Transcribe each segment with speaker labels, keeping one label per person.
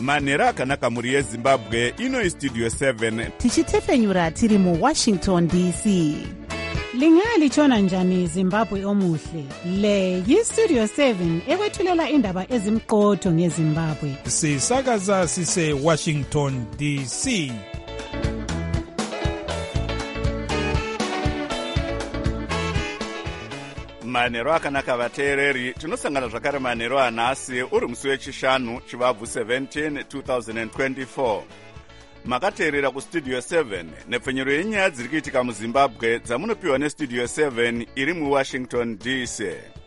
Speaker 1: manhero akanaka mhuri yezimbabwe. Ino istudio 7
Speaker 2: tichitefenyura tiri muwashington dc. Lingalitshona njani Zimbabwe omuhle? Le yistudio 7 ekwethulela indaba ezimqotho ngeZimbabwe.
Speaker 3: Sisakaza sise Washington DC.
Speaker 1: manhero akanaka vateereri, tinosangana zvakare manhero anhasi uri musi wechishanu chivabvu 17 2024. Makateerera kustudio 7 nepfenyero yenyaya dziri kuitika muzimbabwe dzamunopiwa nestudio 7 iri muwashington dc.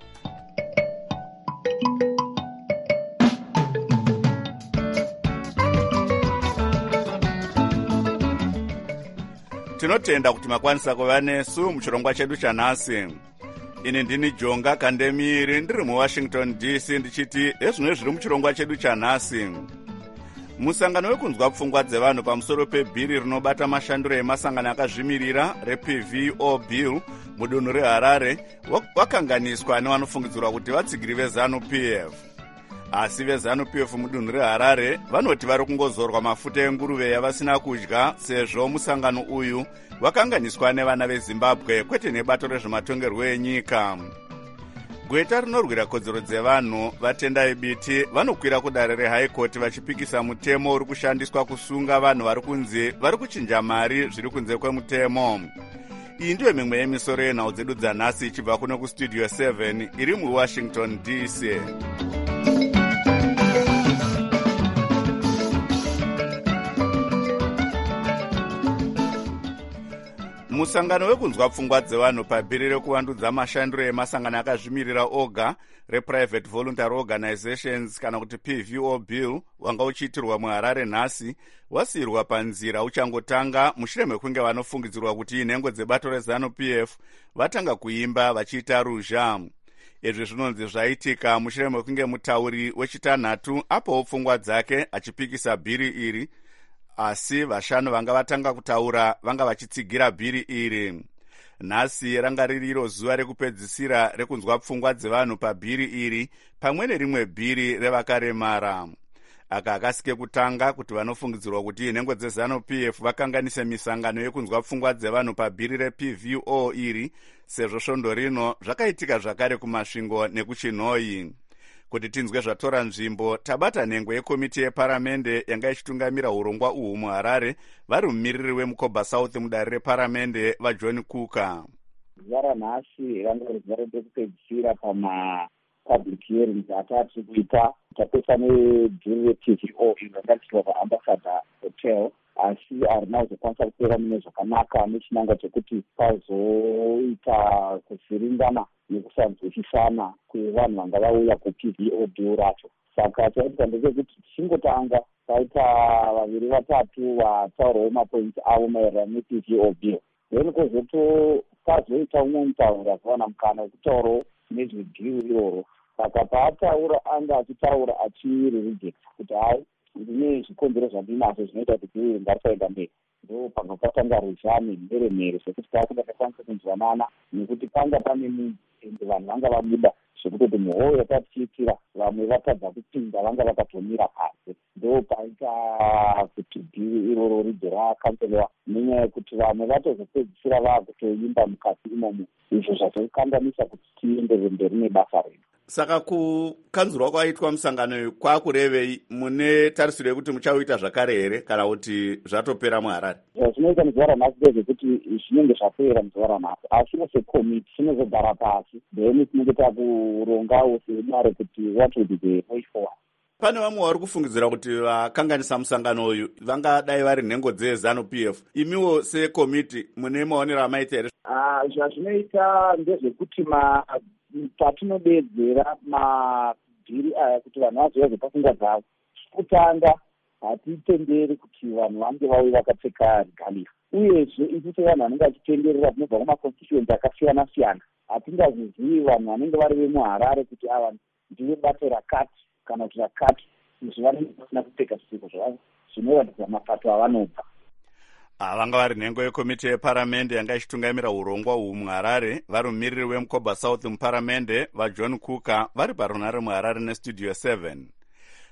Speaker 1: Tinotenda kuti makwanisa kuva nesu muchirongwa chedu chanhasi. Ini ndini Jonga Kandemiri ndiri muwashington dc ndichiti ezvino zviri muchirongwa chedu chanhasi. Musangano wekunzwa pfungwa dzevanhu pamusoro pebhiri rinobata mashanduro emasangano akazvimirira rePVO bill mudunhu reHarare wakanganiswa nevanofungidzirwa kuti vatsigiri veZANU-PF. Asi veZANU-PF mudunhu reHarare vanoti vari kungozorwa mafuta enguruve yavasina kudya sezvo musangano uyu wakanganiswa nevana veZimbabwe kwete nebato rezvematongerwo enyika. Gweta rinorwira kodzero dzevanhu vatendai biti vanokwira kudare reHigh Court vachipikisa mutemo uri kushandiswa kusunga vanhu vari kunze vari kuchinja mari zviri kunze kwemutemo. Iyi ndiyo mimwe yemisoro yenhau dzedu dzanhasi ichibva kuno kustudio 7 iri muwashington dc. Musangano wekunzwa pfungwa dzevanhu pabhiri rekuvandudza mashandiro emasangano akazvimirira oga rePrivate Voluntary Organizations kana kuti PVO bill wanga uchiitirwa muHarare nhasi wasiyirwa panzira uchangotanga mushure mekunge vanofungidzirwa kuti inhengo dzebato reZANU-PF vatanga kuimba vachiita ruzha. Izvi zvinonzi zvaitika mushure mekunge mutauri wechitanhatu apawo pfungwa dzake achipikisa bhiri iri, asi vashanu vanga vatanga kutaura vanga vachitsigira bhiri iri. Nhasi ranga ririro zuva rekupedzisira rekunzwa pfungwa dzevanhu pabhiri iri pamwe nerimwe bhiri revakaremara. Aka akasike kutanga kuti vanofungidzirwa kuti inhengo dzeZANU-PF vakanganise misangano yekunzwa pfungwa dzevanhu pabhiri rePVO iri sezvo svondo rino zvakaitika zvakare kumasvingo nekuchinhoyi. Kuti tinzwe zvatora nzvimbo tabata nhengo yekomiti yeparamende yanga ichitungamira urongwa uhu muHarare vari mumiriri weMukoba South mudare reparamende vaJohn Kuka.
Speaker 4: Zuva ranhasi ranga rizuva rekupedzisira public hearings atati kuita tapesa nebhiri rePVO inogadzirwa paAmbassador Hotel, asi harina kuzokwanisa kupera mune zvakanaka nechinangwa chekuti pazoita kuvhiringana nekusanzwisisana kwevanhu vanga vauya kuPVO bill racho. Saka chaita ndechekuti tichingotanga paita vaviri vatatu vataurawo mapointi avo maererano nePVO bill. Then pazoita umwe mutauri akawana mukana wekutaurawo nezvebhiri iroro. Saka paataura anga achitaura achireject kuti hai ndine zvikonzero zvandinazvo zvinoita kuti bhiri ngarisaenda mberi. Ndo panga patanga ruzhani mheremhere zvekuti takuda takwanisa kunzwanana nekuti panga pane ende vanhu vanga vabuda zvekutoti muhoo yakatiitira vamwe vatadza kupinda vanga vakatomira pasi. Ndo paita kuti bhiri iroro ribve rakanseliwa nenyaya yekuti vamwe vatozopedzisira vaakutoimba mukati imomo, izvo zvazokanganisa kuti tienderere mberi nebasa redu.
Speaker 1: Saka kukanzurwa kwaitwa musangano uyu kwakurevei? Mune tarisiro yekuti muchauita zvakare here kana kuti zvatopera muHarare?
Speaker 4: Zvinoita muzuva ranhasi ndezvekuti zvinenge zvapera muzuva ranhasi, asi sekomiti tinozogara pasi then tinenge takurongawo sedare kuti what would be the way forward.
Speaker 1: Pane vamwe vari kufungidzira kuti vakanganisa musangano uyu vangadai vari nhengo dzeZANU-PF. Imiwo sekomiti mune maonero amaita here?
Speaker 4: Zvazvinoita ndezvekuti patinodedzera mabhiri aya kuti vanhu vazoya pfungwa dzavo, kutanga hatitenderi kuti vanhu vange vauye vakapfeka regalia, uyezve isu sevanhu vanenge vachitenderera tinobva kumaconstituency akasiyana siyana hatingazozivi vanhu vanenge vari vemuHarare kuti ava ndive bato rakati kana kuti rakati, izvi vanenge vasina kupfeka zvipfeko zvavo zvinoratidza mapato avanobva.
Speaker 1: Vanga vari nhengo yekomiti yeparamende yanga ichitungamira urongwa uhu muHarare vari mumiriri weMukoba South muparamende vaJohn Kuka vari parunhare muHarare nestudio 7.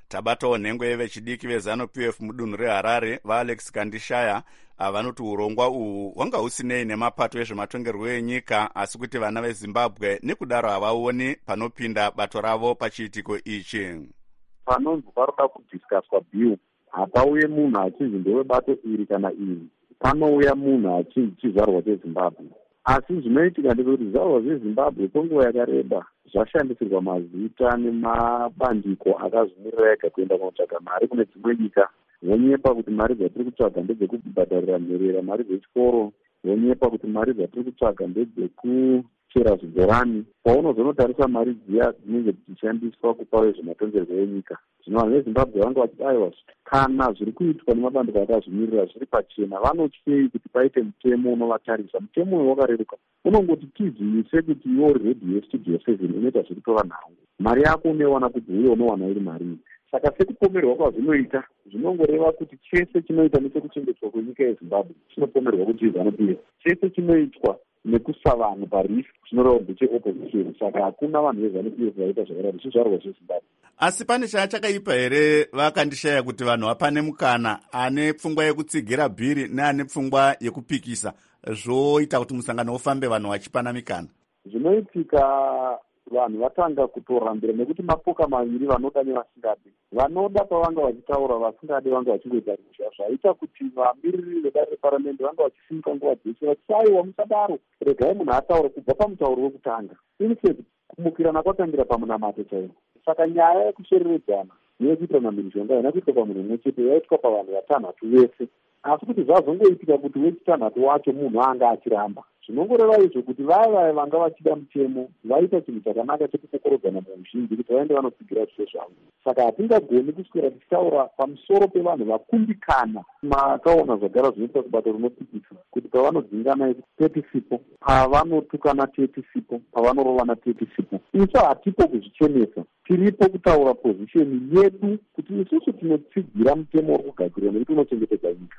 Speaker 1: tabatawo nhengo yevechidiki vezanu-pf mudunhu reharare vaalex kandishaya vanoti urongwa uhwu hwanga husinei nemapato ezvematongerwo enyika asi kuti vana vezimbabwe nekudaro havaoni panopinda bato ravo pachiitiko ichi.
Speaker 5: Panonzi paroda kudhiskaswa bill, hapauye munhu achinzi ndewebato iri kana iri, panouya munhu achinzi chizvarwa chezimbabwe. Asi zvinoitika ndekuti zvizvarwa zvezimbabwe kwenguva yakareba zvashandisirwa mazita nemabandiko akazvimirira ega kuenda kunotsvaga mari kune dzimwe nyika. Vonyepa kuti mari dzatiri kutsvaga ndedzekubhadharira nherera mari dzechikoro, vonyepa kuti mari dzatiri kutsvaga ndedzekuchera zvibhorani. Paunozonotarisa mari dziya dzinenge dzichishandiswa kupa vezvematongerwo enyika, zvino vanhu vezimbabwe vanga vachidaiwa kana zviri kuitwa nemabandiko akazvimirira zviri pachena vanotyei kuti paite mutemo unovatarisa. Mutemo uyu wakareruka, unongoti tizivise kuti iwo redhi yestudio 7 inoita zvekutora nhau, mari yako unoiwana kuti uye unowana iri marii. Saka sekupomerwa kwazvinoita zvinongoreva kuti chese chinoita nechekuchengetwa kwenyika yezimbabwe chinopomerwa kuti ZANU-PF, chese chinoitwa nekusa vanhu parifi chinoreva kuti cheopposition. Saka hakuna vanhu veZANU-PF vaita zvakadaro, zvizvarwa zvezimbabwe.
Speaker 1: Asi pane chakaipa here vakandishaya kuti vanhu vapane mukana ane pfungwa yekutsigira bhiri neane pfungwa yekupikisa zvoita kuti musangano ufambe vanhu vachipana mikana?
Speaker 5: Zvinoitika vanhu vatanga kutorambira nekuti mapoka maviri vanoda nevasingadi. Vanoda pavanga vachitaura, vasingadi vanga vachingoita zvaita kuti vamiriri vedare reparamende vanga vachisimuka nguva dzese vachaiwa musadaro, regai munhu ataure kubva pamutauro wekutanga. Instead kumukirana kwatangira pamunamato chaivo. Saka nyaya yekushereredzana neyekuitana mhirizhonga haina kuitwa pamunhu mumwe chete, yaitwa pavanhu vatanhatu vese. Asi kuti zvazongoitika kuti wechitanhatu wacho munhu anga achiramba, zvinongoreva izvo kuti vaya vanga vachida mutemo vaita chinhu chakanaka chekukokorodzana muzhinji kuti vaende vanotsigira zvise zvavo. Saka hatingagoni kuswera tichitaura pamusoro pevanhu vakumbikana. Makaona zvagara zvinoita kubato rinopikisa kuti pavanodzingana 30 sipo, pavanotukana 30 sipo, pavanorovana 30 sipo. Isu hatipo kuzvichenesa, tiripo kutaura pozisheni yedu kuti isusu tinotsigira mutemo uri kugadzirwa nekuti unochengetedza nyika.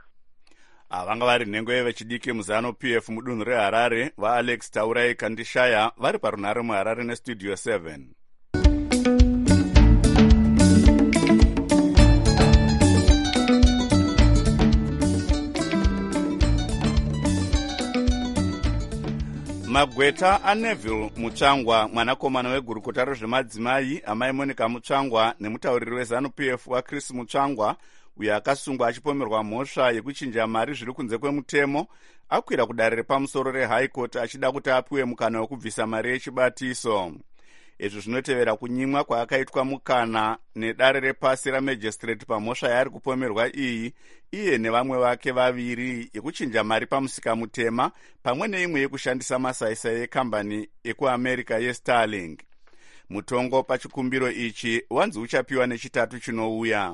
Speaker 1: Vanga vari nhengo yevechidiki muzanu-PF mudunhu reharare vaalex taurai kandishaya vari parunhare muharare nestudio 7. Magweta aNeville Mutsvangwa, mwanakomana wegurukota rezvemadzimai amai Monica Mutsvangwa nemutauriri weZANU-PF waChris Mutsvangwa, uyo akasungwa achipomerwa mhosva yekuchinja mari zviri kunze kwemutemo, akwira kudare repamusoro reHigh Court achida kuti apiwe mukana wekubvisa mari yechibatiso. Izvi zvinotevera kunyimwa kwaakaitwa mukana nedare repasi ramagistrate pamhosva yaari kupomerwa iyi, iye nevamwe vake vaviri, yekuchinja mari pamusika mutema pamwe neimwe yekushandisa masaisai ekambani ekuamerica yeStarlink. Mutongo pachikumbiro ichi wanzi uchapiwa nechitatu chinouya.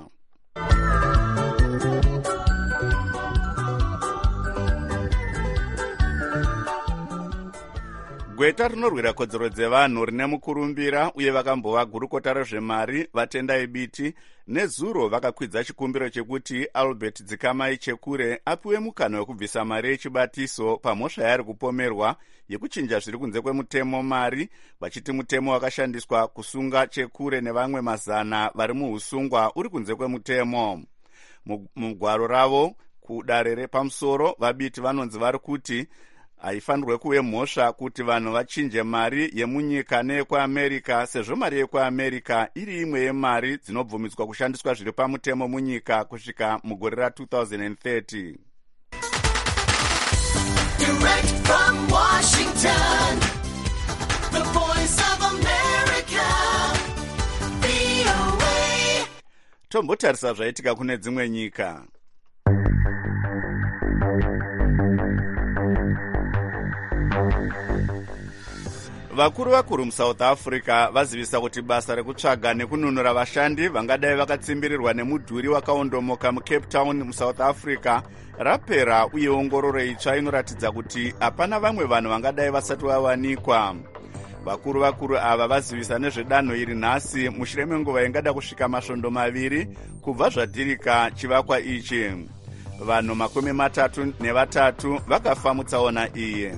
Speaker 1: Gweta rinorwira kodzero dzevanhu rine mukurumbira uye vakambova gurukota rezvemari vatendai biti nezuro vakakwidza chikumbiro chekuti Albert Dzikamai Chekure apiwe mukana wekubvisa mari yechibatiso pamhosva yaari kupomerwa yekuchinja zviri kunze kwemutemo mari, vachiti mutemo wakashandiswa kusunga Chekure nevamwe mazana vari muusungwa uri kunze kwemutemo. Mugwaro ravo kudare repamusoro vabiti vanonzi vari kuti haifanirwe kuve mhosva kuti vanhu vachinje mari yemunyika neyekuamerica, sezvo mari yekuamerica iri imwe yemari dzinobvumidzwa kushandiswa zviri pamutemo munyika kusvika mugore ra2030. Direct from Washington, the voice of America, VOA. Tombotarisa zvaitika kune dzimwe nyika. Vakuru muSouth Africa vazivisa kuti basa rekutsvaga nekununura vashandi vangadai vakatsimbirirwa nemudhuri wakaondomoka muCape Town muSouth Africa rapera, uye ongororo itsva inoratidza kuti hapana vamwe vanhu vangadai vasati vawanikwa. Vakuru ava vazivisa nezvedanho iri nhasi mushure menguva ingada kusvika masvondo 2 kubva zvadhirika chivakwa ichi. Vanhu 33 vakafa mutsaona iyi.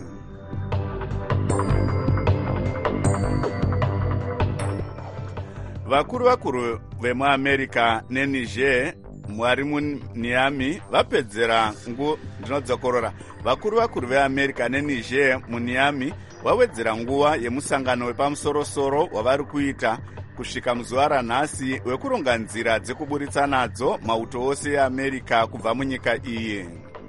Speaker 1: vakuru vemuamerica neniger vari muniami vapedzera ndinodzokorora. Vakuru veamerica neniger muniami vawedzera nguva yemusangano wepamusorosoro wavari kuita kusvika muzuva ranhasi wekuronga nzira dzekuburitsa nadzo mauto ose eamerica kubva munyika iyi.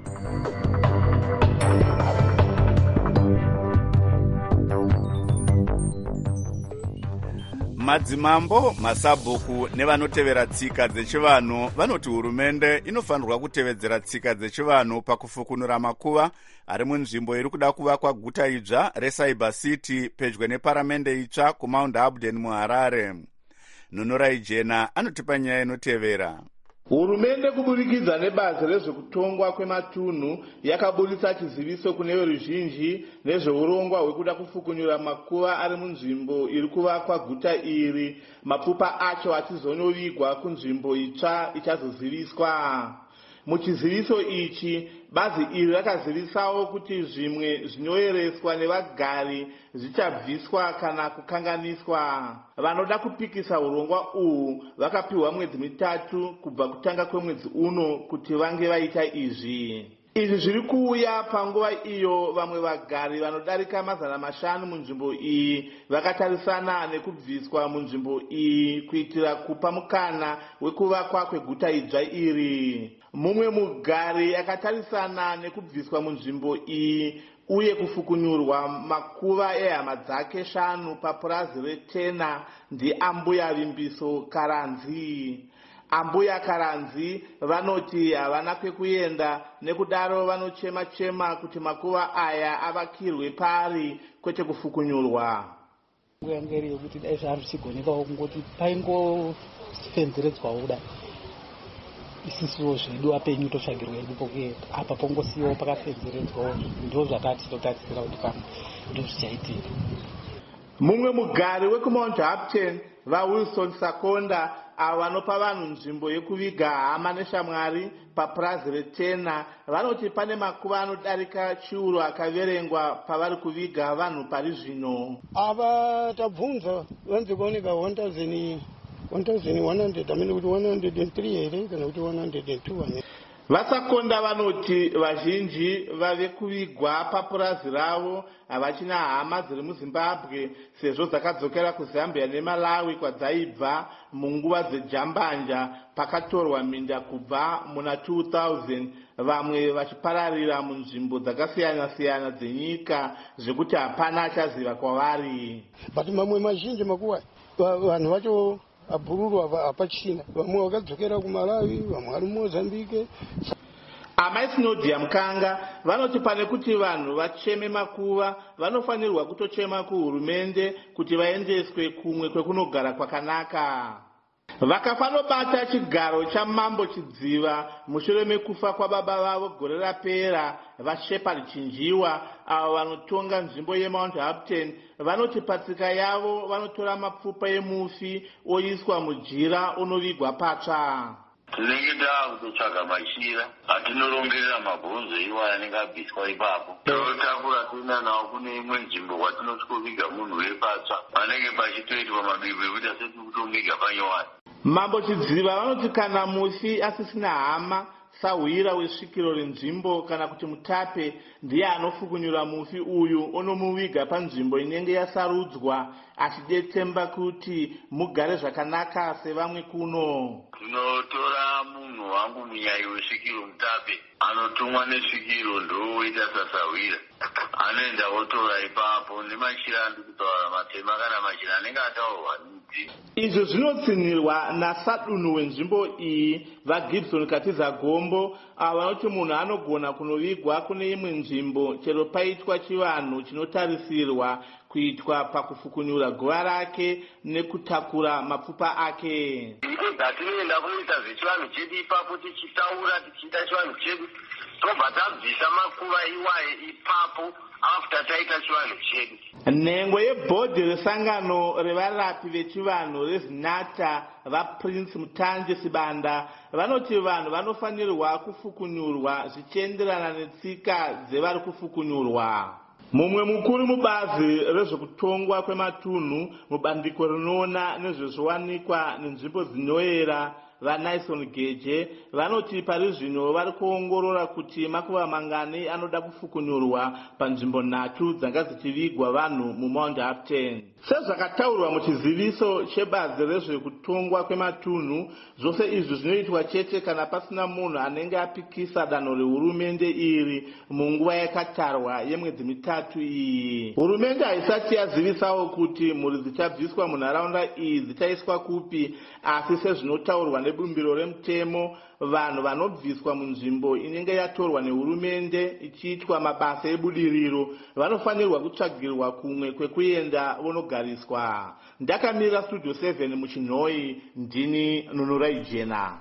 Speaker 1: Madzimambo, masabhuku nevanotevera tsika dzechivanhu vanoti hurumende inofanirwa kutevedzera tsika dzechivanhu pakufukunura makuva ari munzvimbo iri kuda kuvakwa guta idzva reCyber City pedyo neparamende itsva kuMount Abden muHarare. Nunurai Jena anotipa nyaya inotevera.
Speaker 6: Hurumende kuburikidza nebazi rezvekutongwa kwematunhu yakaburitsa chiziviso kune veruzhinji nezveurongwa hwekuda kufukunyura makuva ari munzvimbo iri kuvakwa guta iri, mapfupa acho achizonovigwa kunzvimbo itsva ichazoziviswa. Muchiziviso ichi, bazi iri rakazivisawo kuti zvimwe zvinoyereswa nevagari zvichabviswa kana kukanganiswa. Vanoda kupikisa urongwa uhu vakapiwa mwedzi 3 kubva kutanga kwemwedzi uno kuti vange vaita izvi. Izvi zviri kuuya panguva iyo vamwe vagari vanodarika 500 munzvimbo iyi vakatarisana nekubviswa munzvimbo iyi kuitira kupa mukana wekuvakwa kweguta idzva iri. Mumwe mugari akatarisana nekubviswa munzvimbo iyi uye kufukunyurwa makuva ehama dzake 5 papurazi reTena ndiambuya Vimbiso Karanzi. Ambuya Karanzi vanoti havana kwekuenda, nekudaro vanochema kuti makuva aya avakirwe pari kwete kufukunyurwa.
Speaker 7: Nguyangeri yokuti dai zvazigonekawo kungoti paingofenzeredzwawo kudai isisiwo zvedu apenyu totsvagirwa ipoke apa pongosiyiwo pakafenzeredzwawo, ndo zvatati totarisira kuti pamwe ndo zvichaitika.
Speaker 6: Mumwe mugari wekuMount Abden vaWilson Sakonda avo vanopa vanhu nzvimbo yekuviga hama neshamwari papurazi reTena vanoti pane makuva anodarika chiuru akaverengwa pavari kuviga vanhu pari zvino.
Speaker 8: Ava tabvunza vanzi kuoneka 1100 amene kuti 103 here kana kuti 102.
Speaker 6: Vasakonda vanoti vazhinji vave kuvigwa papurazi ravo havachina hama dziri muZimbabwe sezvo dzakadzokera kuZambia neMalawi kwadzaibva munguva dzejambanja pakatorwa minda kubva muna 2000, vamwe vachipararira munzvimbo dzakasiyana-siyana dzenyika zvekuti hapana achaziva kwavari.
Speaker 8: But mamwe mazhinji makuva vanhu vacho abhururu hapachina, vamwe vakadzokera kuMalawi, vamwe vari muMozambique.
Speaker 6: Amai Sinodia Mkanga vanoti pane kuti vanhu vacheme makuva vanofanirwa kutochema kuhurumende kuti vaendeswe kumwe kwekunogara kwakanaka. Vakafanobata chigaro chamambo Chidziva mushure mekufa kwababa vavo gore rapera, vaShepard Chinjiwa avo vanotonga nzvimbo yeMount Abden vanoti patsika yavo vanotora mapfupa emufi oiswa mujira unovigwa patsva.
Speaker 9: Tinenge takutotsvaga machira atinorongerera mabhonzo iwaya anenge abviswa ipapo, totakura toenda nawo kune imwe nzvimbo kwatinosvikoviga munhu wepatsva panenge pachitoitwa mabiko ekuti asati kutoviga panyowani.
Speaker 6: Mambo Chidziva vanoti kana mufi asisina hama, sahwira wesvikiro renzvimbo kana kuti mutape ndiye anofukunyura mufi uyu onomuviga panzvimbo inenge yasarudzwa achidetsemba kuti mugare zvakanaka sevamwe kuno.
Speaker 9: Tinotora munhu wangu munyai wesvikiro mutape anotumwa nesvikiro ndowoita sasahwira anoenda otora ipapo nemachira andikutaura matema kana machira anenge ataurwa niti.
Speaker 6: Izvo zvinotsinirwa nasadunhu wenzvimbo iyi vaGibson Katiza Gombo avo vanoti munhu anogona kunovigwa kune imwe nzvimbo chero paitwa chivanhu chinotarisirwa kuitwa pakufukunyura guva rake nekutakura mapfupa ake.
Speaker 9: Ngatinoenda kunoita zvechivanhu chedu ipapo tichitaura tichiita chivanhu chedu tobva tabvisa makuva iwaye ipapo after taita chivanhu chedu.
Speaker 6: Nhengo yebhodhi resangano revarapi vechivanhu reZinata vaPrince Mutanje Sibanda vanoti vanhu vanofanirwa kufukunyurwa zvichienderana netsika dzevari kufukunyurwa. mumwe mukuru mubazi rezvekutongwa kwematunhu mubandiko rinoona nezvezviwanikwa nenzvimbo dzinoyera vaNyson Geje vanoti pari zvino vari kuongorora kuti makuva mangani anoda kufukunurwa panzvimbo 3 dzanga dzichivigwa vanhu muMount Upton. Sezvakataurwa muchiziviso chebazi rezvekutongwa kwematunhu, zvose izvi zvinoitwa chete kana pasina munhu anenge apikisa danho rehurumende iri munguva yakatarwa yemwedzi 3 iyi. Hurumende haisati yazivisawo kuti mhuri dzichabviswa munharaunda iyi dzichaiswa kupi, asi sezvinotaurwa nebumbiro remutemo, vanhu vanobviswa munzvimbo inenge yatorwa nehurumende ichiitwa mabasa ebudiriro vanofanirwa kutsvagirwa kumwe kwekuenda vonogariswa. Ndakamira Studio 7 muChinhoi, ndini Nunurai Jena.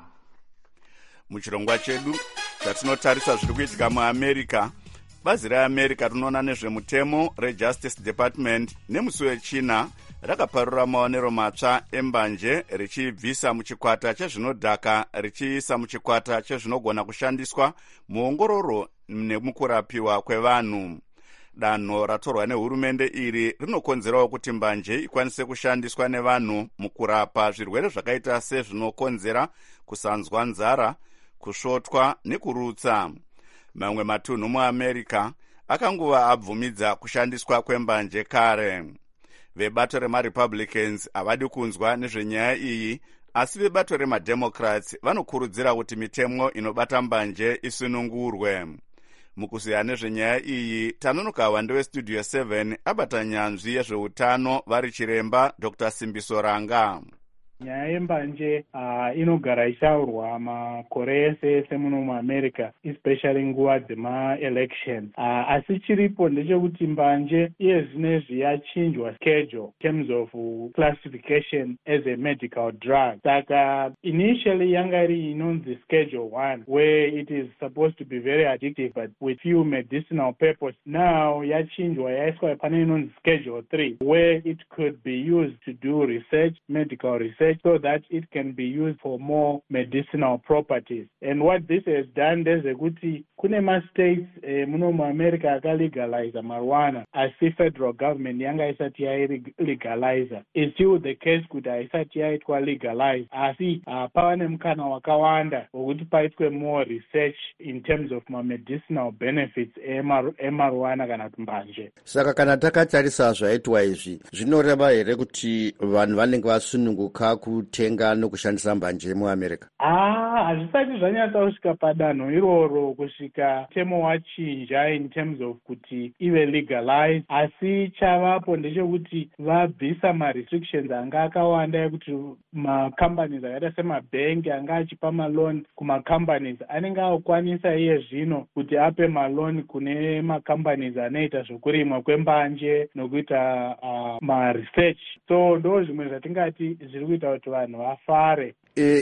Speaker 1: Muchirongwa chedu chatinotarisa zviri kuitika muAmerica, bazi reAmerica rinoona nezvemutemo reJustice Department nemusi wechina rakaparura maonero matsva embanje richibvisa muchikwata chezvinodhaka richiisa muchikwata chezvinogona kushandiswa muongororo nemukurapiwa kwevanhu. Danho ratorwa nehurumende iri rinokonzerawo kuti mbanje ikwanise kushandiswa nevanhu mukurapa zvirwere zvakaita sezvinokonzera kusanzwa nzara, kusvotwa nekurutsa. Mamwe matunhu muAmerica akanguva abvumidza kushandiswa kwembanje kare. Vebato remaRepublicans havadi kunzwa nezvenyaya iyi, asi vebato remademocrats vanokurudzira kuti mitemo inobata mbanje isunungurwe. Mukuziya nezvenyaya iyi, tanonokawa ndeweStudio 7 abata nyanzvi yezveutano vari chiremba Dr. Simbiso Ranga.
Speaker 10: Nyaya yembanje inogara ichitaurwa makore ese muno muAmerica, especially nguva dzema-elections. Asi chiripo ndechekuti mbanje iye zvinezvi yachinjwa schedule in terms of classification as a medical drug. Saka initially yanga iri inonzi Schedule 1, where it is supposed to be very addictive but with few medicinal purpose. Now yachinjwa yaiswa pane inonzi Schedule 3, where it could be used to do research, medical research, so that it can be used for more medicinal properties. And what this has done is kuti kune ma-states muno muAmerica akalegalize marijuana, asi federal government yanga isati yalegalize. It's still the case kuti haisati yaitwa legalize, asi pava nemukana wakawanda wokuti paitwe more research in terms of medicinal benefits emarijuana kana kuti mbanje.
Speaker 11: Saka kana takatarisa zvaitwa izvi, zvinoreva here kuti vanhu vanenge vasununguka kutenga nokushandisa mbanje muAmerica?
Speaker 10: Hazvisati zvanyatsa kusvika padanho iroro kusvika mutemo wachinja in terms of kuti ive legalized, asi chavapo ndechekuti vabvisa ma-restrictions anga akawanda ekuti ma-companies akaita semabhengi anga achipa maloni kuma-companies anenge akukwanisa iye zvino kuti ape maloni kune ma-companies anoita zvokurimwa kwembanje nokuita ma-research. So ndo zvimwe zvatingati zviri kuita kuti vanhu vafare.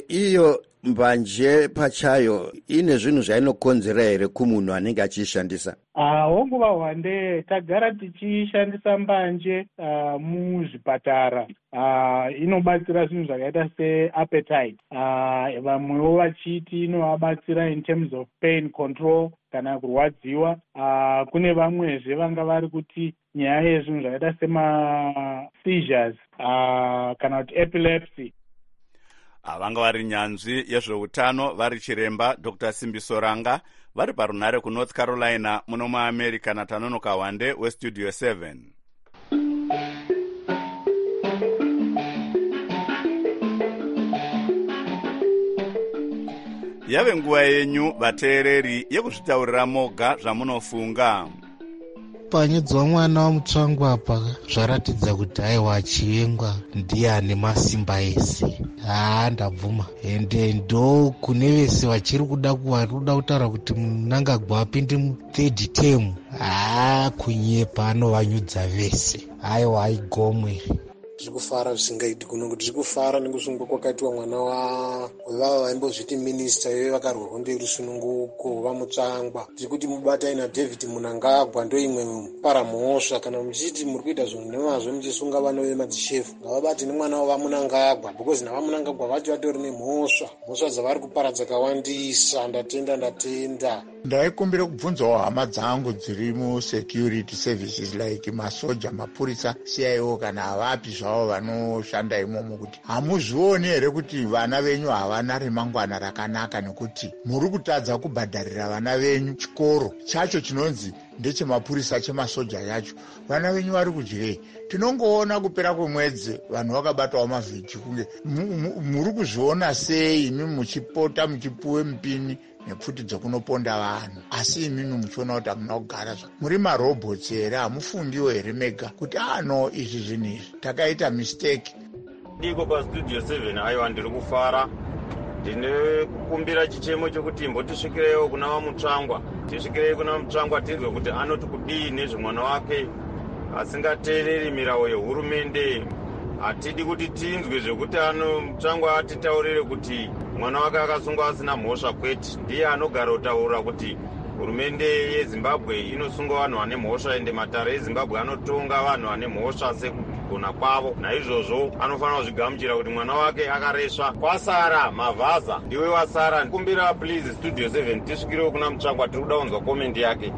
Speaker 11: Iyo mbanje pachayo ine zvinhu zvainokonzera here kumunhu anenge achiishandisa?
Speaker 10: Honguva hwande tagara tichishandisa mbanje muzvipatara. Inobatsira zvinhu zvakaita seappetite. Vamwewo vachiti inovabatsira in terms of pain control kana kurwadziwa. Kune vamwezve vanga vari kuti nyaya yezvinhu zvakaita sema-seizures kana kuti epilepsy.
Speaker 1: Vanga vari nyanzvi yezveutano vari chiremba Dr. Simbiso Ranga vari parunhare kuNorth Carolina muno muAmerica naTanonoka Wande weStudio 7. Yave nguva yenyu vateereri yekuzvitaurira moga zvamunofunga.
Speaker 12: Panyudzwa mwana wamutsvangu apa zvaratidza kuti aiwa achivengwa ndiye ane masimba ese. Ndabvuma. Ende ndo kune vese vachiri kuda kutaura kuti Mnangagwa apinde mu3rd term. Kunyepa anovanyudza vese. Aiwa aigomwe. tiri kufara zvisingaiti kuno, kuti tiri kufara nekusungwa kwakaitwa mwana wevava vaimbozviti minista ive vakarwerwa nderusununguko vamutsvangwa. Tiri kuti mubatai naDavid Munangagwa ndo imwe paramhosva. Kana muchiti muri kuita zvinhu nemazvo muchisunga vana vemadzishefu, ngavabati nemwana wavamunangagwa, because navamunangagwa vati vatori nemhosva dzavari kupara dzakawandisa. Ndatenda
Speaker 13: ndaikumbira kubvunzawo hama dzangu dziri musecurity services like masoja, mapurisa, CIO kana havapi zvavo vanoshanda imomo, kuti hamuzvioni here kuti vana venyu havana remangwana rakanaka, nekuti muri kutadza kubhadharira vana venyu chikoro chacho chinonzi ndechemapurisa chemasoja yacho. Vana venyu vari kudyei? Tinongoona kupera kwemwedzi vanhu vakabatawo mavhiki kunge muri kuzviona sei imi muchipota muchipuwe mupini nepfuti dzokunoponda vanhu, asi imimi muchiona kuti hamuna kugara muri marobhotsi here? Hamufundiwo here mega kuti no izvi zvinhu izvi takaita mistake?
Speaker 14: Ndiko pastudio 7 aiwa ndiri kufara. Ndine kukumbira chichemo chokuti imbotisvikirewo kuna vamutsvangwa, tisvikirei kuna vamutsvangwa tinzwe kuti anoti kudii nezvemwana wake asingateereri mirau yehurumende. Hatidi kuti tinzwe zvekuti mutsvangwa atitaurire kuti mwana wake akasungwa asina mhosva, kwete. Ndiye anogara kutaura kuti hurumende yeZimbabwe inosunga vanhu vane mhosva, ende matare eZimbabwe anotonga vanhu vane mhosva sekugona kwavo. Naizvozvo anofanira kuzvigamuchira kuti mwana wake akaresva. Kwasara Mavhaza ndiwe wasara. Kumbira please studio 7 tisvikirewo kuna mutsvangwa, tiri kuda kunzwa komendi yake.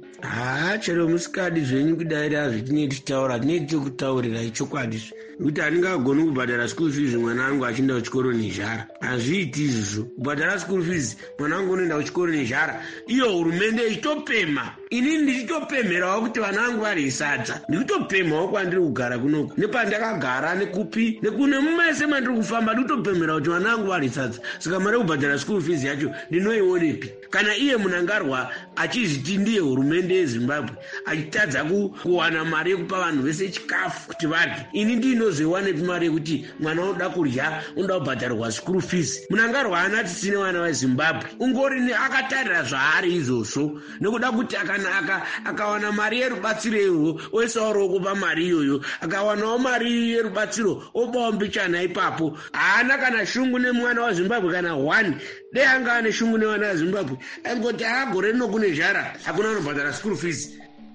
Speaker 15: Chero musikadi zvenyu kudaira zvetinenge tichitaura, tinenge tichikutaurirai chokwadi, nekuti handingagoni kubhadhara school fees mwana wangu achienda kuchikoro nezhara. Hazviiti izvozvo. Kubhadhara school fees mwana wangu unoenda kuchikoro nezhara, iyo hurumende ichitopema. Inini ndichitopemherawo kuti vana vangu vari sadza, ndikutopemhawo kwandiri kugara kunoku, nepandakagara, nekupi nekune mumese mandiri kufamba, ndikutopemhera kuti vana vangu vari sadza. Saka mari kubhadhara school fees yacho ndinoionepi? Kana iye Munangarwa achizviti ndiye hurumende yeZimbabwe, achitadza kuwana mari yekupa vanhu vese chikafu kuti varye, ini ndinozoiwanepi mari yekuti mwana unoda kudya, unoda kubhadharwa school fees? Munangarwa haana tisine vana veZimbabwe, ungori akatarira zvaari izvozvo, nekuda kuti akawana mari yerubatsiro irwo oisawo ruoko pamari iyoyo, akawanawo mari yerubatsiro obawo mbichana ipapo. Haana kana shungu nemwana waZimbabwe kana 1. Dei anga ane shungu nevana vaZimbabwe angoti akagore rino kune zhara, hakuna anobhadhara school fees.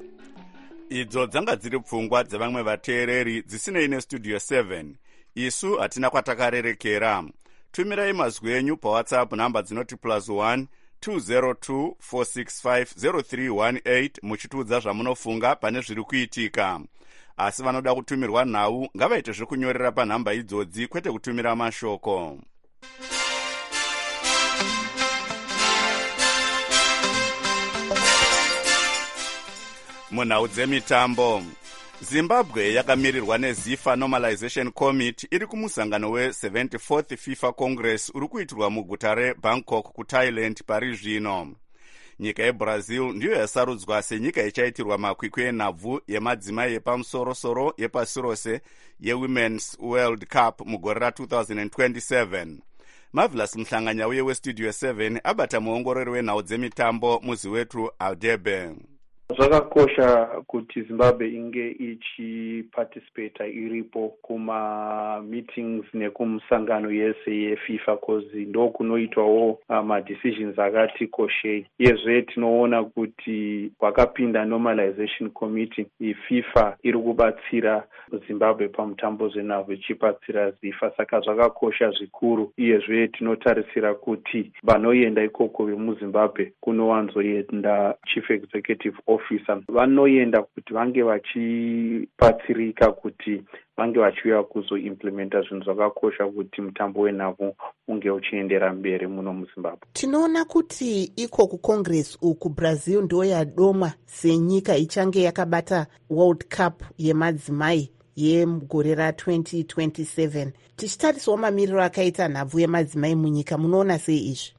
Speaker 1: Idzo dzanga dziri pfungwa dzevamwe vateereri dzisinei nestudio 7. Isu hatina kwatakarerekera. Tumirai mazwi enyu paWhatsApp namba dzinoti +1 202 465 0318 muchitiudza zvamunofunga pane zviri kuitika. Asi vanoda kutumirwa nhau ngavaite zvekunyorera panhamba idzodzi, kwete kutumira mashoko. Munhau dzemitambo, Zimbabwe yakamirirwa neZIFA Normalization Committee iri kumusangano we74th FIFA Congress uri kuitirwa muguta reBangkok kuThailand pari zvino. Nyika yeBrazil ndiyo yasarudzwa senyika ichaitirwa makwikwi enhabvu yemadzimai yepamusoro-soro yepasi rose yeWomen's World Cup mugore ra2027. Marvelous Mhlanganya uye westudio 7 abata muongorori wenhau dzemitambo muzi wetu Aldebe.
Speaker 16: Zvakakosha kuti Zimbabwe inge ichiparticipata iripo kuma meetings nekumusangano yese yeFIFA, cause ndo kunoitwawo decisions akati koshei. Yezve tinoona kuti wakapinda Normalization Committee, FIFA iri kubatsira Zimbabwe pamutambo zvenhabvu ichibatsira ZIFA, saka zvakakosha zvikuru. Iyezve tinotarisira kuti vanoenda ikoko vemuZimbabwe kunowanzoenda Chief Executive Officer, vanoenda kuti vange vachibatsirika kuti vange vachiuya kuzoimplementa zvinhu zvakakosha kuti mutambo wenhabvu unge uchiendera mberi muno muZimbabwe.
Speaker 17: Tinoona kuti iko kuCongress uku Brazil ndo yadomwa senyika ichange yakabata World Cup yemadzimai yemugore ra2027. Tichitarisawo mamiriro akaita nhabvu yemadzimai munyika, munoona sei izvi?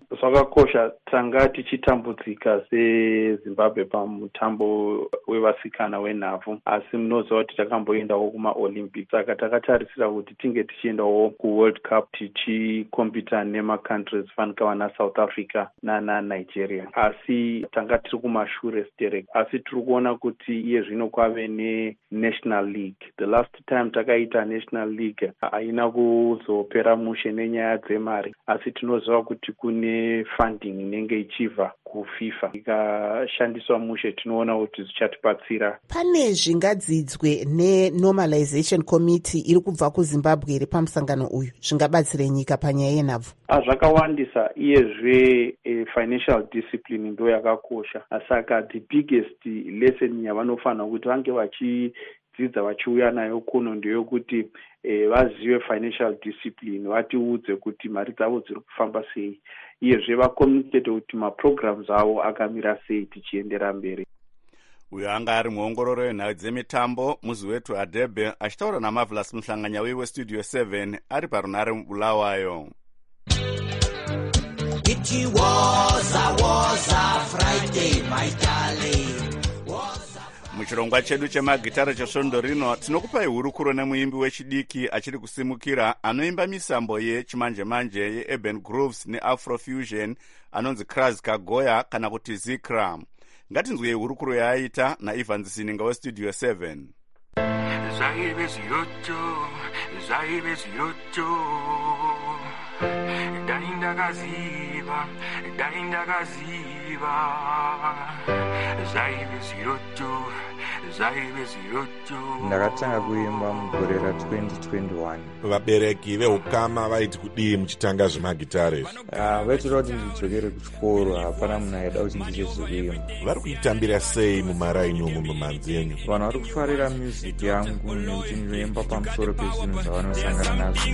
Speaker 16: zvakakosha tanga tichitambudzika sezimbabwe pamutambo wevasikana wenhabvu, asi munoziva kuti takamboendawo kumaolympics, saka takatarisira kuti tinge tichiendawo kuworld cup tichikompita nemacountries fanika vana south africa nananigeria, asi tanga tiri kumashure sterek. Asi tiri kuona kuti iye zvino kwave nenational league. The last time takaita national league haina kuzopera mushe nenyaya dzemari, asi tinoziva kuti kune funding inenge ichibva kufifa, ikashandiswa mushe tinoona kuti zvichatibatsira.
Speaker 17: Pane zvingadzidzwe nenormalization committee iri kubva kuzimbabwe iri pamusangano uyu zvingabatsire nyika panyaya yenhabvu?
Speaker 16: Zvakawandisa, iyezve financial discipline ndo yakakosha. Saka the biggest lesson yavanofanira kuti vange vachidzidza vachiuya nayo kuno ndeyokuti vazive financial discipline, vatiudze kuti mari dzavo dziri kufamba sei, iyezve vakomunicate kuti maprograms avo akamira sei tichiendera mberi.
Speaker 1: Uyo anga ari muongororo yenhau dzemitambo muzi wetu Adebe achitaura naMarvelous Muhlanganya westudio 7 ari parunare Bulawayo.
Speaker 18: It was a Friday, my darling.
Speaker 1: Muchirongwa chedu chemagitara chesvondo rino tinokupai hurukuro nemuimbi wechidiki achiri kusimukira anoimba misambo yechimanje-manje yeurban grooves neafrofusion anonzi Kraz Kagoya kana kuti Zikra. Ngatinzwei hurukuro yaaita naIvan Sininga westudio 7.
Speaker 19: Zaibe ziyoto Daindagaziva Zaibe ziyoto
Speaker 20: ndakatanga kuimba mugore ra2021.
Speaker 21: Vabereki veukama vaiti kudii muchitanga zvemagitare izvi?
Speaker 20: Vaitoda kuti ndidzokere kuchikoro, hapana munhu aida kuti ndichezvekuimba.
Speaker 21: Vari kuitambira sei mumaraini umu mumanzi enyu?
Speaker 20: Vanhu vari kufarira music yangu nekuti ndinoimba pamusoro pezvinhu zvavanosangana nazvo.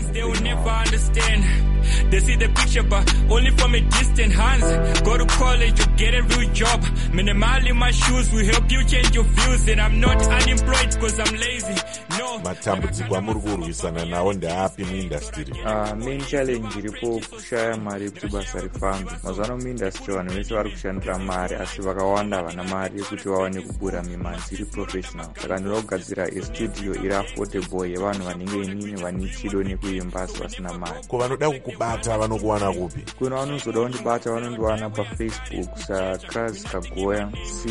Speaker 19: They see the picture but only from a distant hands. Go to college, you get a real job. Minimal in my shoes will help you change your views. And I'm not unemployed because I'm lazy. No.
Speaker 21: Matambudziko amuri kurwisana nawo ndeapi muindastry?
Speaker 20: Main challenge iripo kushaya mari kuti basa rifambe. Mazano muindastry vanhu vese vari kushandira mari, asi vakawanda havana mari yekuti vawane kubura mimanzi iri professional. Saka ndinoda kugadzira studio iri affordable yevanhu vanenge inini vane chido nekuimba asi vasina mari.
Speaker 21: Ko vanoda kukubata vanokuwana kupi?
Speaker 20: Kuna vanozoda kundibata vanondiwana paFacebook saKraz Kagoya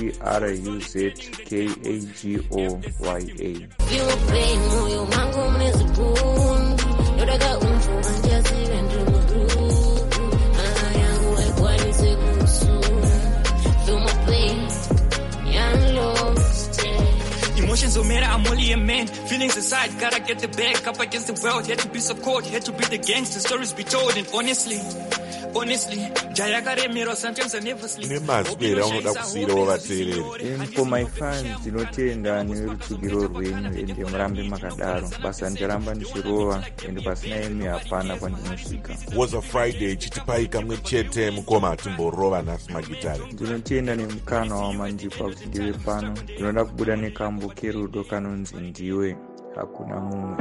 Speaker 20: CRUZKAGOYA.
Speaker 18: Moyo wangu mnezipuni yodaga umvua njazire ndrugu yangu haikwanise kusu feel my pain I'm lost.
Speaker 19: Emotions don't matter, I'm only a man. Feelings aside, gotta get the bag up against the world. Had to be so cold, had to be the gangster. Stories be told, and honestly, sometimes I never sleep.
Speaker 20: For my fans, ndinotenda nerutsugiro rwenyu ende murambe makadaro. Basa ndicharamba ndichirova ende pasina imi hapana kwandinosvika.
Speaker 21: Was a Friday chitipai kamwe chete mukoma atimborova nhasi magitare.
Speaker 20: Ndinotenda nemukana wamandipa kuti ndive pano. Ndinoda kubuda nekambo kerudo kanonzi ndiwe hakuna mumwe.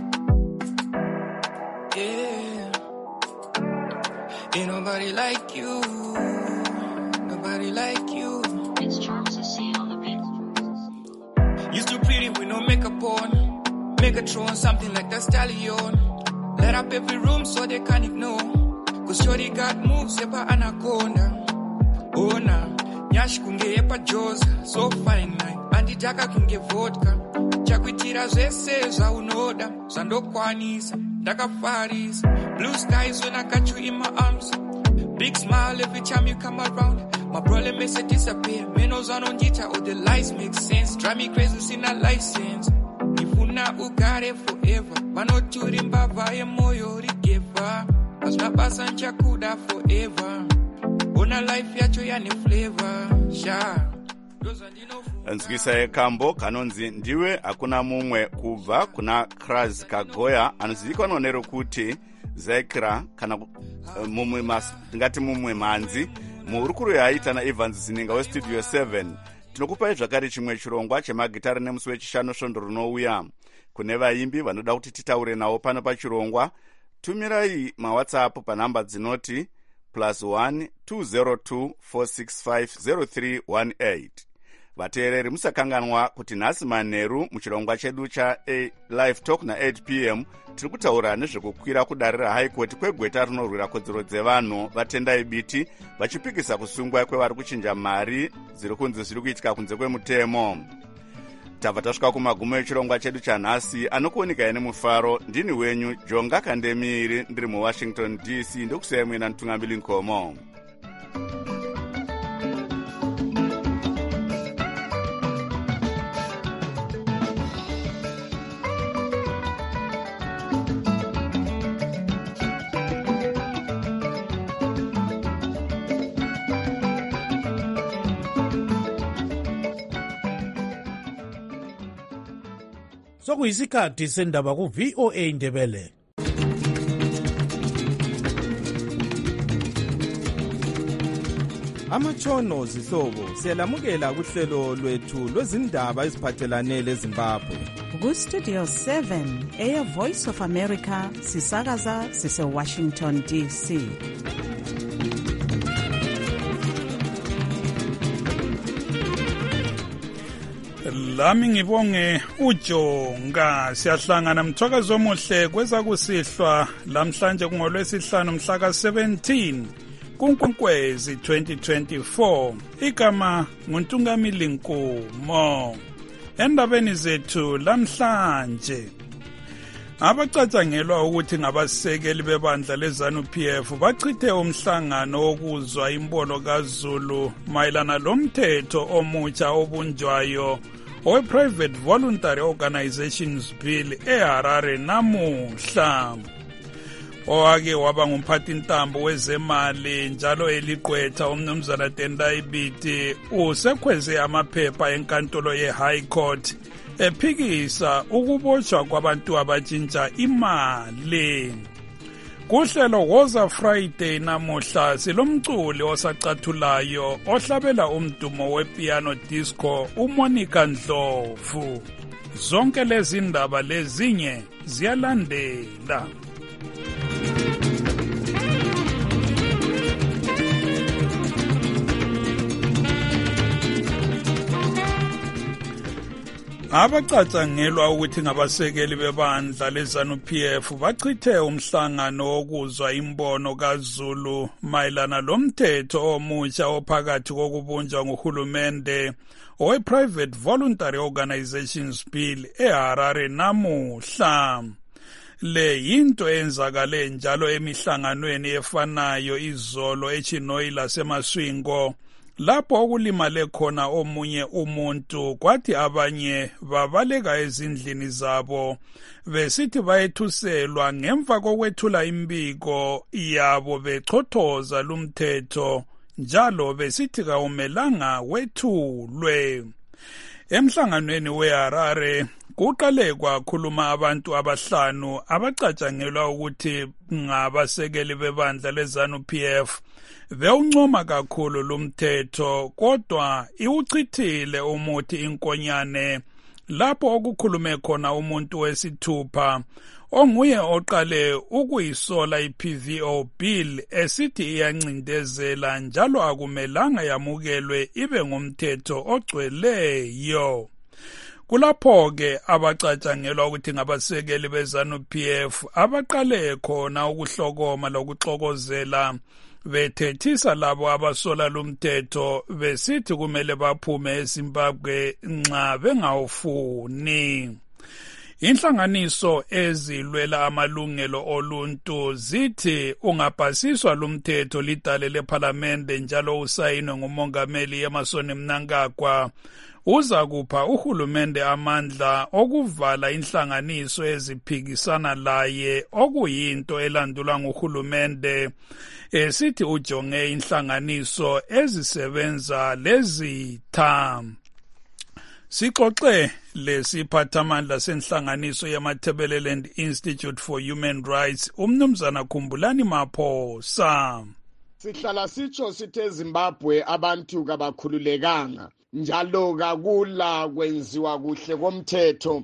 Speaker 19: Ain't nobody like you, nobody like you.
Speaker 18: It's Charles to see on the beat.
Speaker 19: You still pretty with no makeup on. Megatron, something like that stallion. Light up every room so they can't ignore. Cause shorty got moves, yepa anaconda. Oh na, nyash kunge yepa joza. So fine night, andi jaka kunge vodka. Chakwitira zvese zvaunoda, zvandokwanisa. Dakafarisa, blue skies when I got you in my arms. Big smile every time you come around. My problem makes it disappear. Menos on dita, all the lies make sense. Drive me crazy, see na license. Ifuna ugare forever. Manoturimba vaya moyo rigeva. Asna basancha kuda forever. Ona life yacho yani flavor. Sha.
Speaker 1: Nzwisa yekambo kanonzi ndiwe hakuna mumwe kubva kuna Kraz Kagoya anozivikanwa nerokuti Zikra kana ndingati mumwe manzi muhurukuro yaaita naIvan Sininga westudio 7. Tinokupai zvakare chimwe chirongwa chemagitari nemusi wechishanu svondo rinouya. Kune vaimbi vanoda kuti titaure nawo pano pachirongwa, tumirai maWhatsApp panhamba dzinoti +1 202 465 0318. vateereri musakanganwa kuti nhasi manheru muchirongwa chedu live talk na8 p.m. tiri kutaura nezvekukwira kudarira high court kwegweta rinorwira kodzero dzevanhu vatendai biti vachipikisa kusungwa kwevari kuchinja mari dziri kunzi zviri kuitika kunze kwemutemo. tabva tasvika kumagumo echirongwa chedu chanhasi. anokuonekai nemufaro ndini wenyu jonga kandemiri ndiri muwashington dc ndokusiyai muina mutungamiri nkomo.
Speaker 3: sokuyisikhathi sendaba ku-VOA Indebele.
Speaker 2: amatshono zihlobo siyalamukela kuhlelo lwethu lwezindaba eziphathelane leZimbabwe.
Speaker 22: Ku-Studio 7 Air Voice of America sisakaza sise-Washington DC.
Speaker 3: lami ngibonge ujonga. siyahlangana mthwakazo omuhle kwezakusihlwa lamhlanje kungolwesihlanu mhla ka-17 kuNkwenkwezi 2024. igama nguNtungamili Nkumo. endabeni zethu lamhlanje, abacatshangelwa ukuthi ngabasekeli bebandla leZANU-PF bachithe umhlangano wokuzwa imbono kaZulu mayelana lomthetho omutsha obunjwayo owe-Private Voluntary Organizations Bill eHarare namuhla. owake waba ngumphathintambo wezemali njalo eliqwetha umnumzana Tendai Biti usekhweze amaphepha enkantolo ye-High Court ephikisa ukubotshwa kwabantu abatshintsha imali. kuhlelo Woza Friday namuhla silomculi osacathulayo ohlabela umdumo wepiano disco uMonica Ndlovu. zonke lezi ndaba lezinye ziyalandela. abacatshangelwa ukuthi ngabasekeli bebandla leZANU-PF bachithe umhlangano wokuzwa imbono kaZulu mayelana lomthetho omutsha ophakathi kokubunjwa nguhulumende owe-Private Voluntary Organizations Bill eHarare namuhla. le yinto enzakale njalo emihlanganweni efanayo izolo eChinoyi laseMaswingo, lapho okulimale khona omunye umuntu kwathi abanye babaleka ezindlini zabo besithi bayethuselwa ngemva kokwethula imbiko yabo bechothoza lumthetho njalo besithi kawumelanga wethulwe. emhlanganweni weHarare kuqale kwakhuluma abantu abahlanu abacatshangelwa ukuthi ngabasekeli bebandla leZANU-PF bewuncoma kakhulu lumthetho, kodwa iwuchithile umuthi inkonyane lapho okukhulume khona umuntu wesithupha onguye oqale ukuyisola iPVO bill esithi iyancindezela njalo akumelanga yamukelwe ibe ngumthetho ogcweleyo. kulapho-ke abacatshangelwa ukuthi ngabasekeli beZANU-PF abaqale khona ukuhlokoma lokuxokozela bethethisa labo abasola lumthetho besithi kumele baphume eZimbabwe nxa bengawufuni. inhlanganiso ezilwela amalungelo oluntu zithi ungapasiswa lumthetho lidale lephalamende njalo usayinwe ngumongameli Emmerson Mnangagwa uza kupha uhulumende amandla okuvala inhlanganiso eziphikisana laye, okuyinto elandulwa nguhulumende esithi ujonge inhlanganiso ezisebenza lezitha. sixoxe lesiphathamandla senhlanganiso yamaThebeleland Institute for Human Rights umnumzana Khumbulani Maphosa.
Speaker 23: sihlala sitsho sithe Zimbabwe abantu kabakhululekanga njalo kakula kwenziwa kuhle komthetho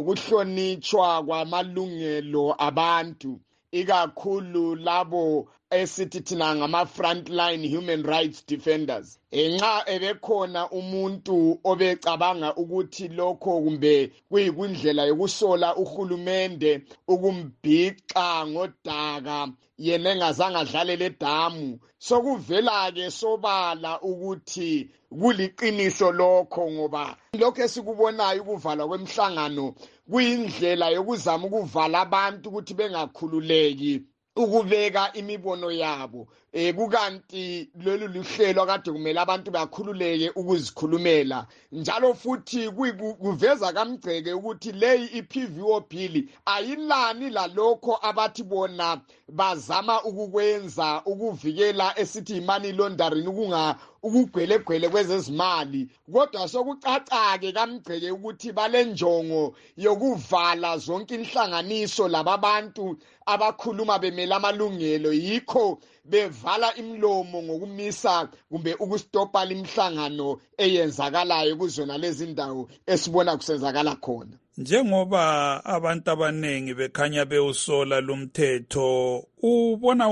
Speaker 23: lokuhlonitshwa kwamalungelo abantu, ikakhulu labo esithi thina ngama-frontline human rights defenders. Nxa ebekhona umuntu obecabanga ukuthi lokho kumbe kuyikundlela yokusola uhulumende ukumbhixa ngodaka yena engazange adlalele damu, sokuvela-ke sobala ukuthi kuliqiniso lokho, ngoba lokho esikubonayo ukuvalwa kwemhlangano kuyindlela yokuzama ukuvala abantu ukuthi bengakhululeki ukubeka imibono yabo. Kukanti lolu luhlelo akade kumele abantu bakhululeke ukuzikhulumela. Njalo futhi kuveza kamgceke ukuthi leyi i-PVO bill ayilani lalokho abathi bona bazama ukukwenza ukuvikela esithi money laundering, ukugwelegwele kwezezimali. Kodwa sokucaca-ke kamgceke ukuthi balenjongo yokuvala zonke inhlanganiso lababantu abakhuluma bemela amalungelo, yikho bevala imlomo ngokumisa kumbe ukustopa imihlangano eyenzakalayo kuzona lezi ndawo esibona kusenzakala khona.
Speaker 3: Njengoba abantu abanengi bekhanya bewusola lumthetho, ubona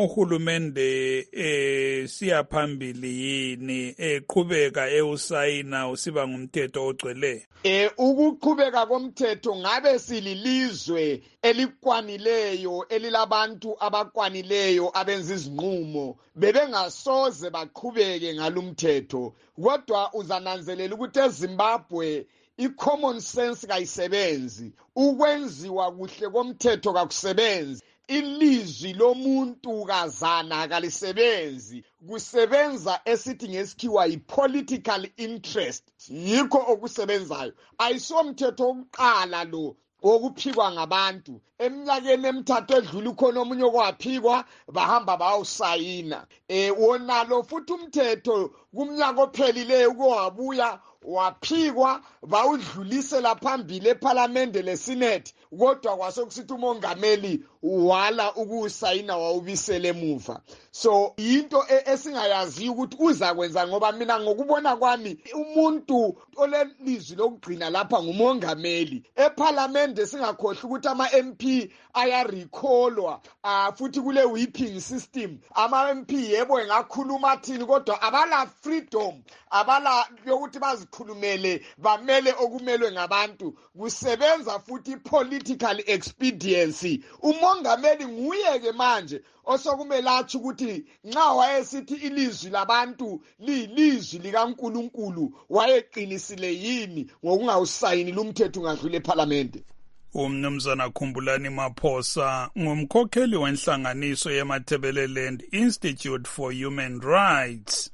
Speaker 3: uhulumende siya phambili yini eqhubeka ewusayina usiba ngumthetho ogcweleyo?
Speaker 23: Ukuqhubeka komthetho ngabe sililizwe elikwanileyo elilabantu abakwanileyo abenza izinqumo, bebengasoze baqhubeke ngalumthetho. Kodwa uzananzelela ukuthi eZimbabwe i-common sense kayisebenzi, ukwenziwa kuhle komthetho kakusebenzi, ilizwi lomuntu kazana kalisebenzi, kusebenza esithi ngesikhiwa yi-political interest, yikho okusebenzayo. Ayisomthetho wokuqala lo wokuphikwa ngabantu. Eminyakeni emithathu edlula ukhona omunye okwaphikwa bahamba bawusayina. Wonalo futhi umthetho kumnyaka ophelileyo ukowabuya waphikwa bawudlulisela phambili eParliament leSenate, kodwa kwasekusithi umongameli wala ukusayina wawubisela emuva. So into esingayazi ukuthi uza kwenza, ngoba mina ngokubona kwami umuntu olelizwi lokugcina lapha ngumongameli. eParliament singakhohle ukuthi ama-MP ayarecallwa, futhi kule whipping system ama-MP yebo engakhuluma athini, kodwa abala freedom, abala yokuthi bazikhulumele bamele okumelwe ngabantu. Kusebenza futhi political expediency. Umongameli nguye-ke manje osokumele athi ukuthi nxa wayesithi ilizwi labantu liyilizwi likaNkulunkulu wayeqinisile yini ngokungawusayini lumthetho ungadlula eParliament.
Speaker 3: Umnumzana Khumbulani Maphosa ngumkhokheli wenhlanganiso yeMatabeleland Institute for Human Rights.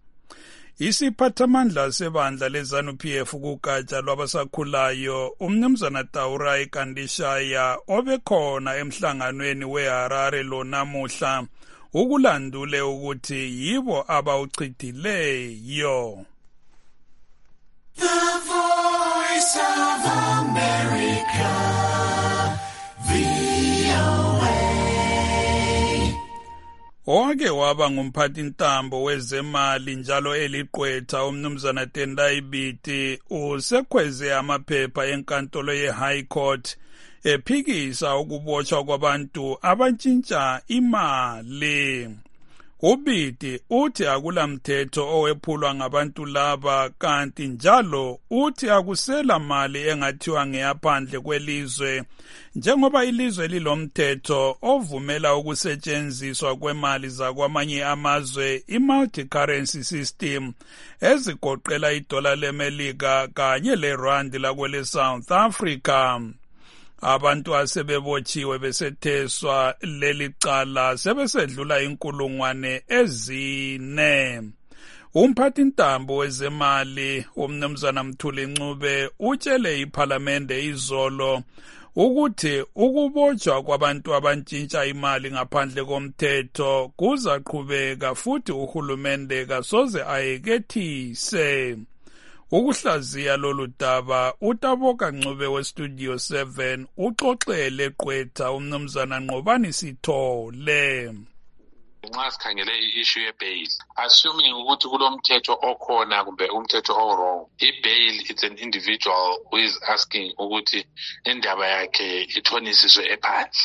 Speaker 3: Isiphathamandla sebandla leZANU-PF kugatsha lwabasakhulayo umnumzana Taurai Kandishaya obekhona emhlanganweni weHarare lo namuhla ukulandule ukuthi yibo abawuchithileyo.
Speaker 4: The Voice of America, VOA.
Speaker 3: Owake waba ngumphathintambo wezemali njalo eliqwetha umnumzana Tendai Biti usekhweze amaphepha enkantolo ye-High Court ephikisa ukubotshwa kwabantu abantshintsha imali. Ubiti uthi akulamthetho owephulwa ngabantu laba, kanti njalo uthi akusela mali engathiwa ngeyaphandle kwelizwe, njengoba ilizwe lilomthetho ovumela ukusetshenziswa kwemali zakwamanye amazwe, i-multi-currency system, ezigoqela idola leMelika kanye lerandi lakwele South Africa. Abantu asebebotshiwe besetheswa leli cala sebesedlula 4,000. Umphathintambo wezemali umnumzana Mthuli Ncube utshele iParliamente izolo ukuthi ukubotshwa kwabantu abantshintsha imali ngaphandle komthetho kuzaqhubeka futhi uhulumende kasoze ayekethise. Ukuhlaziya lolu daba uTaboka Ncube weStudio 7 uxoxele eqwetha umnumzana Nqobani Sithole.
Speaker 5: Nxa sikhangele i-issue ye-bail, assuming ukuthi kulomthetho okhona kumbe umthetho o-wrong, i-bail it's an individual who is asking ukuthi indaba yakhe ithonisiswe ephansi.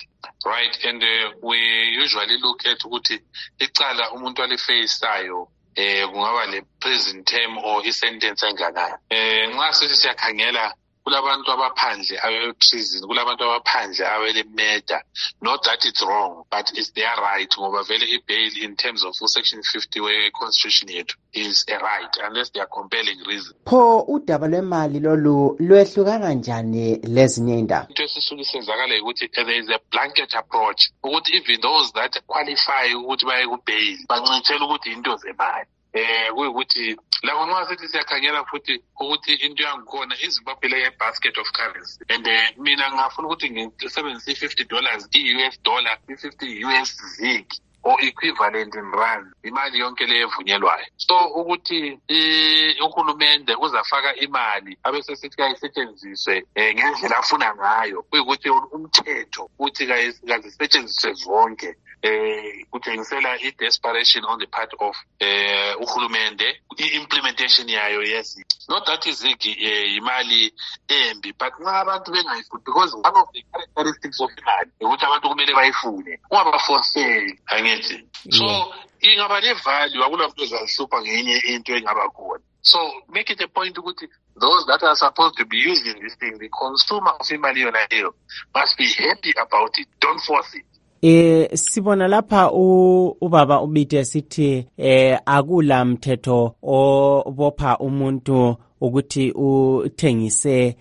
Speaker 5: right? And we usually look at ukuthi icala umuntu alifaceayo kungaba le prison term or i-sentence enganani. Nxa sithi siyakhangela kulabantu abaphandle abe-prison, kulabantu abaphandle abele-murder. Not that it's wrong, but it's their right. Ngoba vele i-bail in terms of section 50 we-constitution yethu is a right unless they are compelling reason.
Speaker 7: Pho udaba lwemali lolu lwehluka kanjani lezinye indaba?
Speaker 5: Into esisuke senzakala ukuthi there is a blanket approach ukuthi even those that qualify ukuthi baye ku-bail bancithela ukuthi into zemali. Kuyukuthi lapho nxa sithi siyakhangela futhi ukuthi into yangikhona iZimbabwe le-basket of currency, and mina ngafuna ukuthi ngisebenzise $50 i-US dollar, i-50 US zig or equivalent in rand, imali yonke le evunyelwayo. So ukuthi uhulumende uzafaka imali abese sithi kayisetshenziswe ngendlela afuna ngayo, kuyukuthi umthetho uthi kazisetshenziswe zonke. Kutshengisela i-desperation on the part of uhulumende, i-implementation yayo yes. Not that izigi imali embi, but nxa abantu bengayifuni, because one of the characteristics of imali ukuthi abantu kumele bayifune, ungabaforceli, angithi. So ingaba ne-value, akula muntu ozahlupha ngenye into engaba khona. So make it a point ukuthi those that are supposed to be using this thing, the consumer of imali yona leyo, must be happy about it, don't force it.
Speaker 7: Sibona lapha ubaba ubite sithi akula mthetho obopha umuntu ukuthi uthengise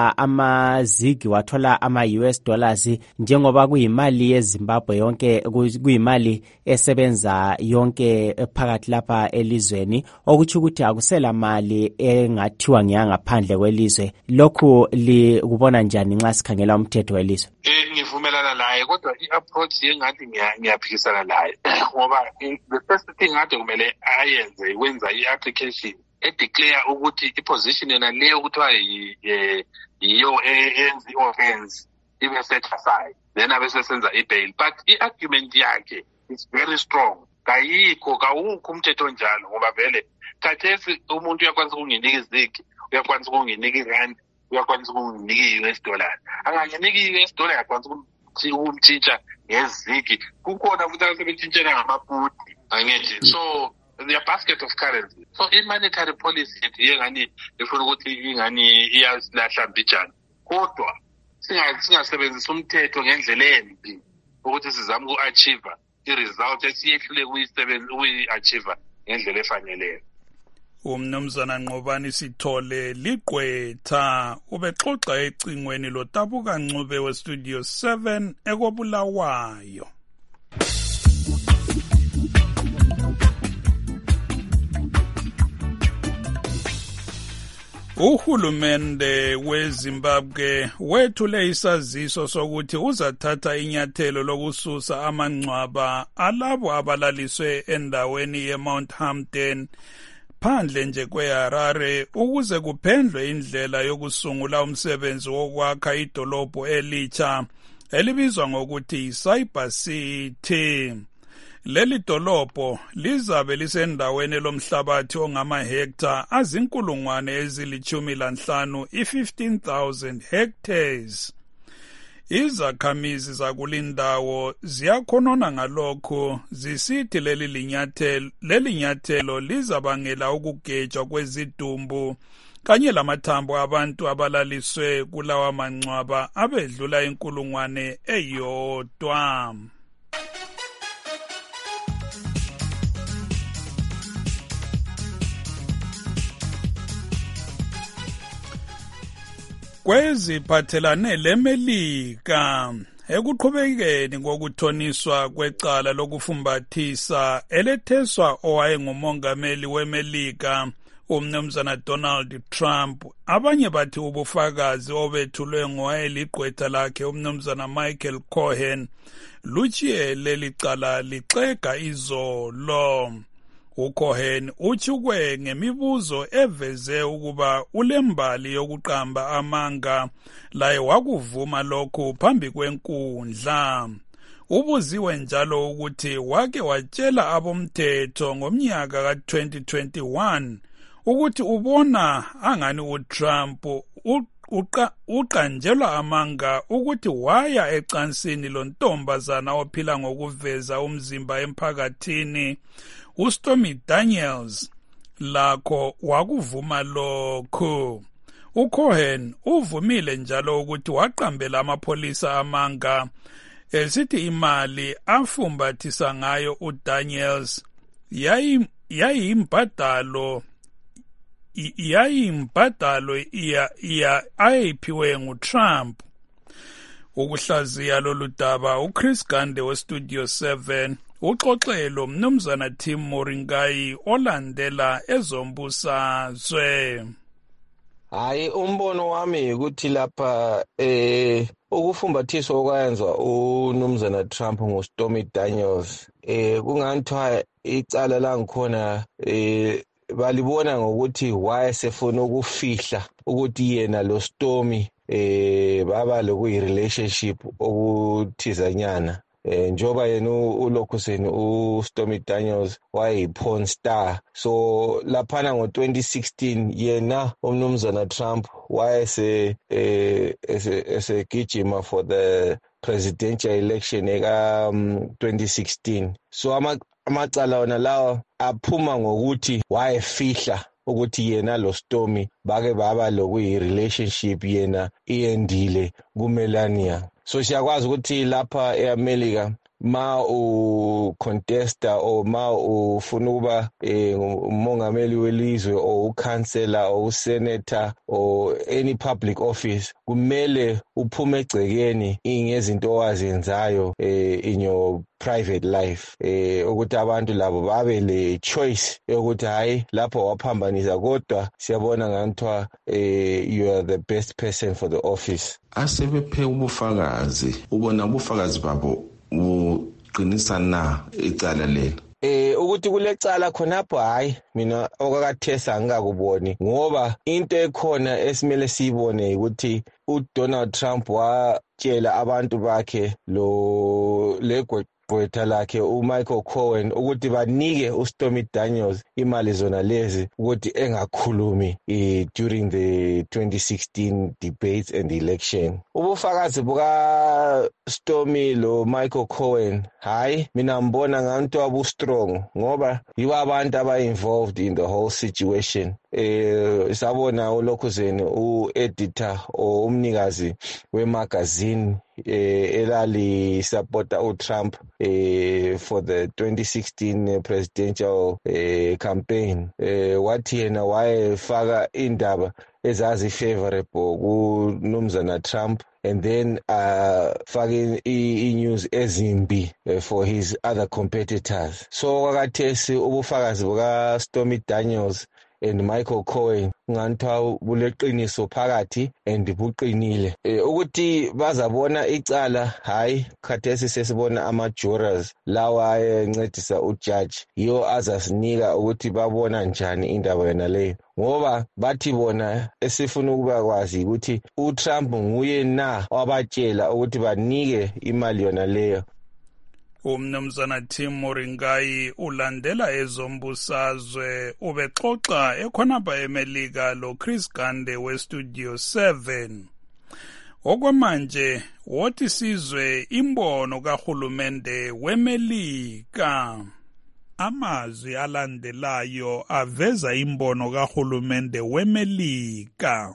Speaker 7: amazigi wathola ama-US dollars njengoba kuyimali yeZimbabwe yonke, kuyimali esebenza yonke phakathi lapha elizweni, okuthi ukuthi akusela mali engathiwa ngiyangaphandle kwelizwe. Lokhu likubona njani nxa sikhangela umthetho welizwe?
Speaker 5: Ngivumelana laye, kodwa i-approach yengathi ngiyaphikisana laye ngoba the first thing ngathi kumele ayenze wenza i-application edeclare ukuthi i-position yena leyo kuthiwa yiyo enza i-offense ibe set aside, then abesesenza i-bail. But i-argument yakhe is very strong. Kawukho umthetho njalo ngoba vele khathesi umuntu uyakwanisa ukunginika izigi, uyakwanisa ukunginika irand, uyakwanisa ukunginika i-US dollar. Anganginika i-US dollar yakwanisa ukumtshintsha ngezigi. Kukhona futhi asebetshintshela ngamaputi, angithi. So their basket of currency. So i-monetary policy yengani ifuna ukuthi ingani iyasilahla mbijana. Kodwa singasebenzisa umthetho ngendlela embi ukuthi sizame uku-achieve i-result esiyehlule ukuyi-achieve ngendlela efaneleyo.
Speaker 3: Umnumzana Nqobani Sithole Ligqwetha ubexoxa ecingweni loTabuka Ncube weStudio 7 ekobulawayo. Uhulumende weZimbabwe wethule isaziso sokuthi uzathatha inyathelo lokususa amangcwaba alabo abalaliswe endaweni yeMount Hampton phandle nje kweHarare ukuze kuphendlwe indlela yokusungula umsebenzi wokwakha idolobho elitsha elibizwa ngokuthi Cyber City. Leli dolobho lizabe lisendaweni lomhlabathi ongama-hectare azinkulungwane ezili-15, 15,000 hectares. Izakhamizi zakulindawo ziyakhonona ngalokho zisithi leli nyathelo lizabangela ukugejwa kwezidumbu kanye lamathambo abantu abalaliswe kulawa mangcwaba abedlula inkulungwane eyodwa. Kweziphathelane leMelika ekuqhubekeni kokuthoniswa kwecala lokufumbathisa eletheswa owayengumongameli weMelika umnumzana Donald Trump, abanye bathi ubufakazi obethulwe ngowayeligqwetha lakhe umnumzana Michael Cohen lutshiye leli cala lixega izolo. uCohen uchukwe ngemibuzo eveze ukuba ulembali yokuqamba amanga laye wakuvuma lokhu phambi kwenkundla. Ubuziwe njalo ukuthi wake watshela abomthetho ngomnyaka ka-2021 ukuthi ubona angani uTrump uqanjelwa amanga ukuthi waya ecansini lontombazana ophila ngokuveza umzimba emphakathini uStormy Daniels lakho wakuvuma lokho. uCohen uvumile njalo ukuthi waqambela amapholisa amanga esithi imali afumbathisa ngayo uDaniels yayimbadalo ayiphiwe nguTrump. Ukuhlaziya lolu daba uChris Gande weStudio 7 uxoxelo mnumzana Tim Moringai olandela ezombusazwe.
Speaker 6: Hayi umbono wami ukuthi lapha ukufumbathiswa okwenziwa uNumzana Trump ngoStormy Daniels kungathiwa icala la ngikhona balibona ngokuthi wayesefuna ukufihla ukuthi yena lo Stormy baba lokuyi relationship okuthizanyana njoba yena ulokhuseni uStormy Daniels wayeyiporn star. So laphana ngo-2016 yena umnumzana Trump wayesegijima for the presidential election eka 2016. So amacala wona lawa aphuma ngokuthi wayefihla ukuthi yena lo Stormy bake baba lokuyi relationship yena iyendile kuMelania. So siyakwazi ukuthi lapha eAmerica ma contesta or ma ufuna ukuba umongameli welizwe or ukansela or usenator or any public office kumele uphume egcekeni ngezinto owazenzayo in your private life ukuthi abantu labo babe le choice yokuthi hayi lapho waphambanisa kodwa siyabona nganthiwa you are the best person for the office.
Speaker 8: Asebephe ubufakazi ubona ubufakazi babo uqinisa na icala lelo
Speaker 6: ukuthi kulecala khonapho hayi mina okakathesa ngakuboni ngoba into ekhona esimele siyibone ukuthi uDonald Trump watshela abantu bakhe lo legqwetha lakhe uMichael Cohen ukuthi banike uStormy Daniels imali zona lezi ukuthi engakhulumi during the 2016 debates and election. Ubufakazi buka Stormy lo Michael Cohen hayi mina ngibona ngabantu abu strong ngoba yibo abantu aba involved in the whole situation. Sabona ulokhuzeni ueditor o umnikazi wemagazine elali supporta uTrump for the 2016 presidential campaign wathi yena wayefaka indaba ezazi favorable kuNumzana Trump and then fake i-news ezimbi for his other competitors. So kwakathesi ubufakazi buka Stormy Daniels and Michael Cohen nganthiwa buleqiniso phakathi and buqinile ukuthi bazabona icala hayi khathesi sesibona ama-jurors lawa ayencedisa ujudge yiyo azasinika ukuthi babona njani indaba yona leyo ngoba bathi bona esifuna ukuba kwazi ukuthi uTrump nguye na wabatshela ukuthi banike imali yona leyo.
Speaker 3: Umnumzana Tim Moringai ulandela ezombusazwe ubexoxa ekhonapha eMelika lo Chris Gande weStudio 7. Okwamanje wothi sizwe imbono kahulumende weMelika. Amazwi alandelayo aveza imbono kahulumende weMelika.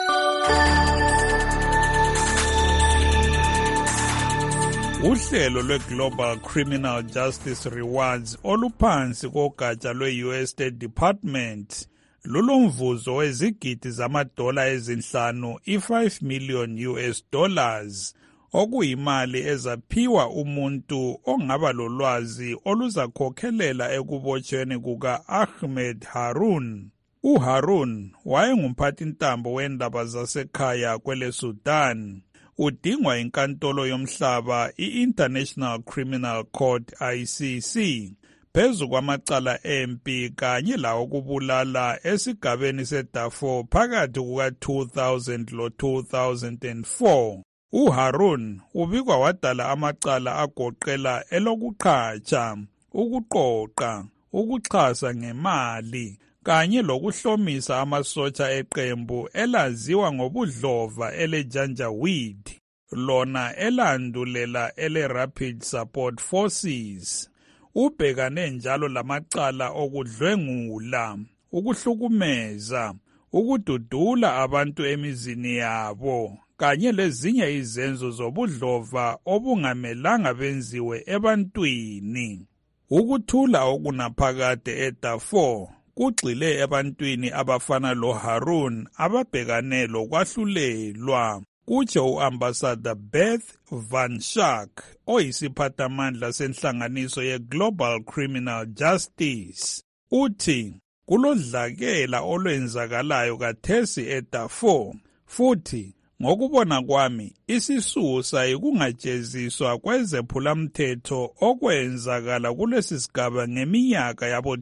Speaker 3: Uhlelo lwe-Global Criminal Justice Rewards oluphansi kogatsha lwe-US State Department lulomvuzo wezigidi zamadola ezinhlanu i-5 million US dollars okuyimali ezaphiwa umuntu ongaba lolwazi oluzakhokhelela ekubotshweni kuka-Ahmed Harun. UHarun wayengumphathintambo wendaba zasekhaya kwele Sudan. Udingwa inkantolo yomhlaba i-International Criminal Court ICC phezu kwamacala empi kanye lawo kubulala esigabeni seDarfur phakathi kuka-2000 lo-2004. UHarun ubikwa wadala amacala agoqela elokuqhatsha, ukuqoqa, ukuxhasa ngemali kanye lokuhlomisa amasotsha eqembu elaziwa ngobudlova elejanjaweed, lona elandulela ele-Rapid Support Forces. Ubhekane njalo lamacala okudlwengula, ukuhlukumeza, ukududula abantu emizini yabo, kanye lezinye izenzo zobudlova obungamelanga benziwe ebantwini. Ukuthula okunaphakade eDarfur kugxile ebantwini abafana loHarun ababhekane lokwahlulelwa, kutsho u-Ambassador Beth Van Schaak, oyisiphathamandla senhlanganiso ye-Global Criminal Justice. Uthi, kulodlakela olwenzakalayo kathesi eDarfur, futhi ngokubona kwami isisusa yikungajeziswa kwezephulamthetho okwenzakala kulesi sigaba ngeminyaka yabo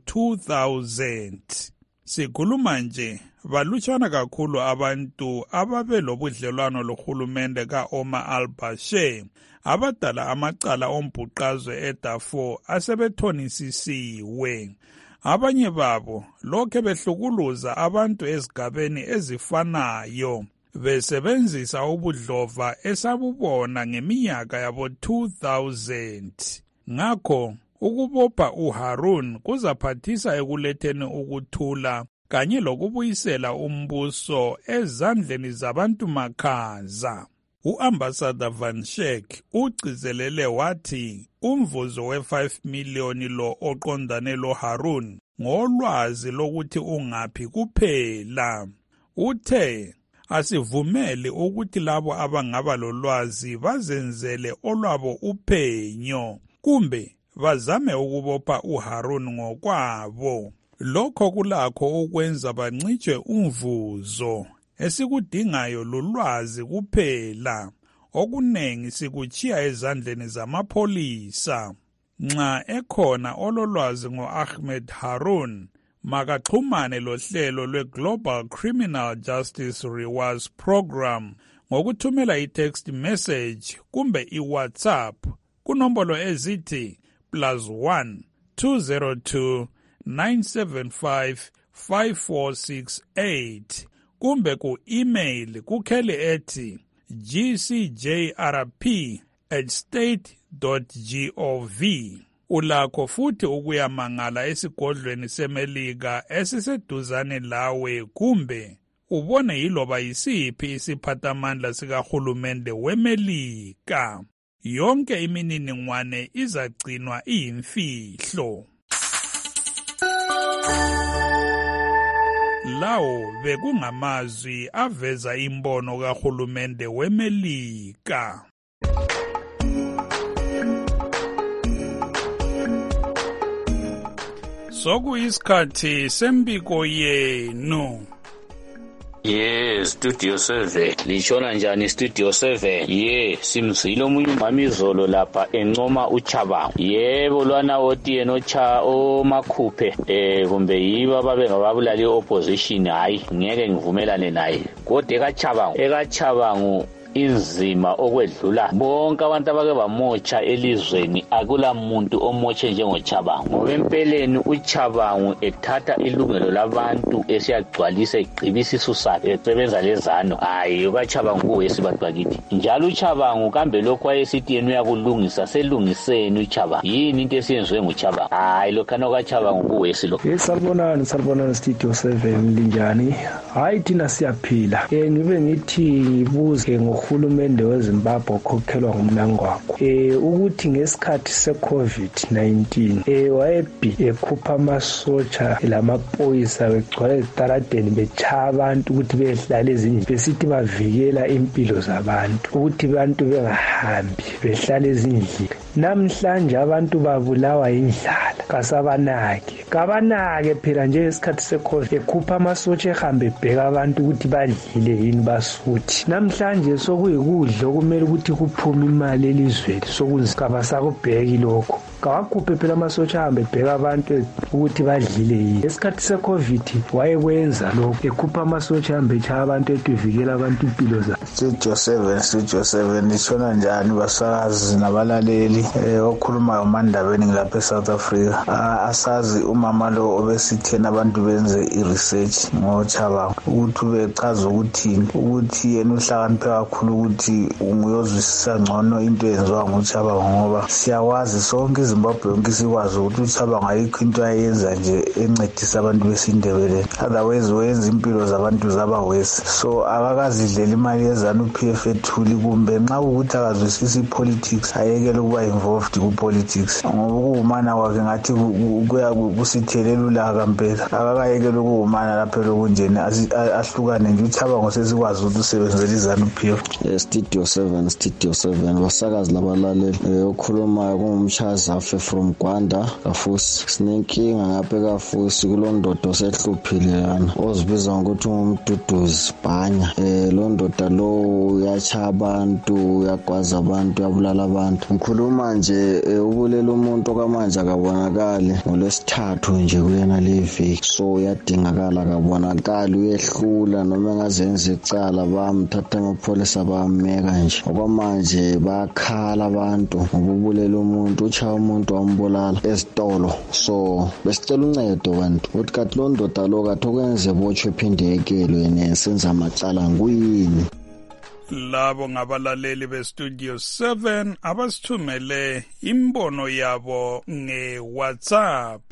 Speaker 3: 2000. Sikhuluma nje balutshwana kakhulu abantu ababe lobudlelwano lohulumende ka-Omar al-Bashir abadala amacala ombhuqazwe eDarfur asebethonisisiwe. Abanye babo lokhe behlukuluza abantu ezigabeni ezifanayo, besebenzisa ubudlova esabubona ngeminyaka yabo 2000. Ngakho ukubopha uHarun kuzaphathisa ekuletheni ukuthula kanye lokubuyisela umbuso ezandleni zabantu makhaza. U-Ambassador Van Schaak ugcizelele wathi umvuzo we-5 million lo oqondane loHarun ngolwazi lokuthi ungaphi kuphela. Uthe, asivumeli ukuthi labo abangaba lolwazi bazenzele olwabo uphenyo kumbe bazame ukubopha uHarun ngokwabo. Lokho kulakho ukwenza bancitshwe umvuzo. Esikudingayo lulwazi kuphela, okunengi sikuchiya ezandleni zamapholisa. Nxa ekhona ololwazi ngo-Ahmed Harun, makaxhumane lohlelo lwe-Global Criminal Justice Rewards Program ngokuthumela i-text message kumbe i-WhatsApp kunombolo ezithi +1 202 975 5468 kumbe ku-email kukheli ethi gcjrp@state.gov. Ulakho futhi ukuyamangala esigodlweni seMelika esiseduzane lawe kumbe ubone yiloba yisiphi isiphathamandla sikahulumende weMelika. Yonke imininingwane izagcinwa iyimfihlo. Lawo bekungamazwi aveza imbono kahulumende weMelika. Sokuyisikhathi sembiko yenu.
Speaker 9: Yes, Studio 7. Lishona njani Studio 7? Simzile omunye umamizolo lapha encoma uChaba. Yebo lwana otiye nocha omakhuphe kumbe yiba babe ngababulali opposition, hayi ngeke ngivumelane naye. Kodwa ekaChabangu inzima okwedlula bonke abantu abake bamotsha elizweni, akula muntu omotshe njengoChabangu. Ngokwempeleni uChabangu ethatha ilungelo labantu esiyagcwalisa igqibisa isusaphi esebenza lezano, hayi ukaChabangu kuwesibantu bakithi. Njalo uChabangu kambe lokho ayesithi yena uyakulungisa, selungiseni uChabangu. Yini into esiyenziwe nguChabangu? Hayi lokhana kaChabangu kuwesi lo.
Speaker 10: Salibonani Studio 7 linjani? Hayi thina siyaphila. Ngibe ngithi ngibuze uhulumende weZimbabwe okhokhelwa ngumnangwakho ukuthi ngesikhathi se-COVID-19 ekhupha amasotsha lamapolisa begcwala ezitaradeni bechaya abantu ukuthi behlale ezindlini besithi bavikela impilo zabantu ukuthi abantu bengahambi behlale ezindlini. Namhlanje abantu babulawa indlala, kabanake phela nje ngesikhathi se-COVID ekhupha amasotsha ehambe ebheka abantu ukuthi badlile yini basuthi. Namhlanje sokuyikudla okumele ukuthi kuphume imali elizweni sokunzikaba sakubheki lokho. kawakhuphe phela amasotsha ahambe ebheka abantu ukuthi badlile yini. Esikhathi se-COVID wayekwenza lokhu, ekhupha amasotsha ahambe etshaya abantu etuvikela abantu impilo zabo.
Speaker 11: Studio 7 lishona njani basakazi nabalaleli okhulumayo umandabeni ngilapha eSouth Africa. Asazi umama lo obesithena abantu benze i-research ngoChabangu ukuthi ubechaza ukuthini, ukuthi yena uhlakaniphe kakhulu ukuthi uyozwisisa ngcono into eyenziwa ngoChabangu, ngoba siyawazi sonke iZimbabwe yonke sikwazi ukuthi uChabangu ayikho into ayenza nje encedisa abantu besindebeleni, otherwise wenza impilo zabantu zaba worse. So akakazidlela imali yezanu PF ethuli, kumbe nxa ukuthi akazwisisa ipolitics ayekele ukuba involved kupolitics, ngoba ukuwumana kwakhe ngathi kuya kusithelela ulaka mpela. Akakayekele ukuwumana lapha lokunjeni ahlukane nje. uChabangu sesikwazi ukuthi usebenzele izanu PF.
Speaker 12: Studio 7 basakazi labalaleli okhulumayo kungumshazafe from Gwanda kafusi. Sinenkinga ngapha kafusi kulondoda osehluphile yana ozibiza ngokuthi ungumduduzi bhanya. Lo ndoda lo uyachaya abantu, uyagwaza abantu, uyabulala abantu. Ngikhuluma nje ubulela umuntu okamanje akabonakali ngolwesithathu nje kuyena leviki, so uyadingakala akabonakali, uyehlula noma engazenza icala bamthatha amapholisa bameka nje. Okwamanje bakhala abantu ngobubulela umuntu, uchaya umuntu wambulala esitolo. So besicela uncedo bantu ukuthi kathi lo ndoda lo kathi okwenze botshwe phinde yekelwe yena senza amacala nguyini.
Speaker 3: Labo ngabalaleli beStudio 7 abasithumele imbono yabo ngeWhatsApp.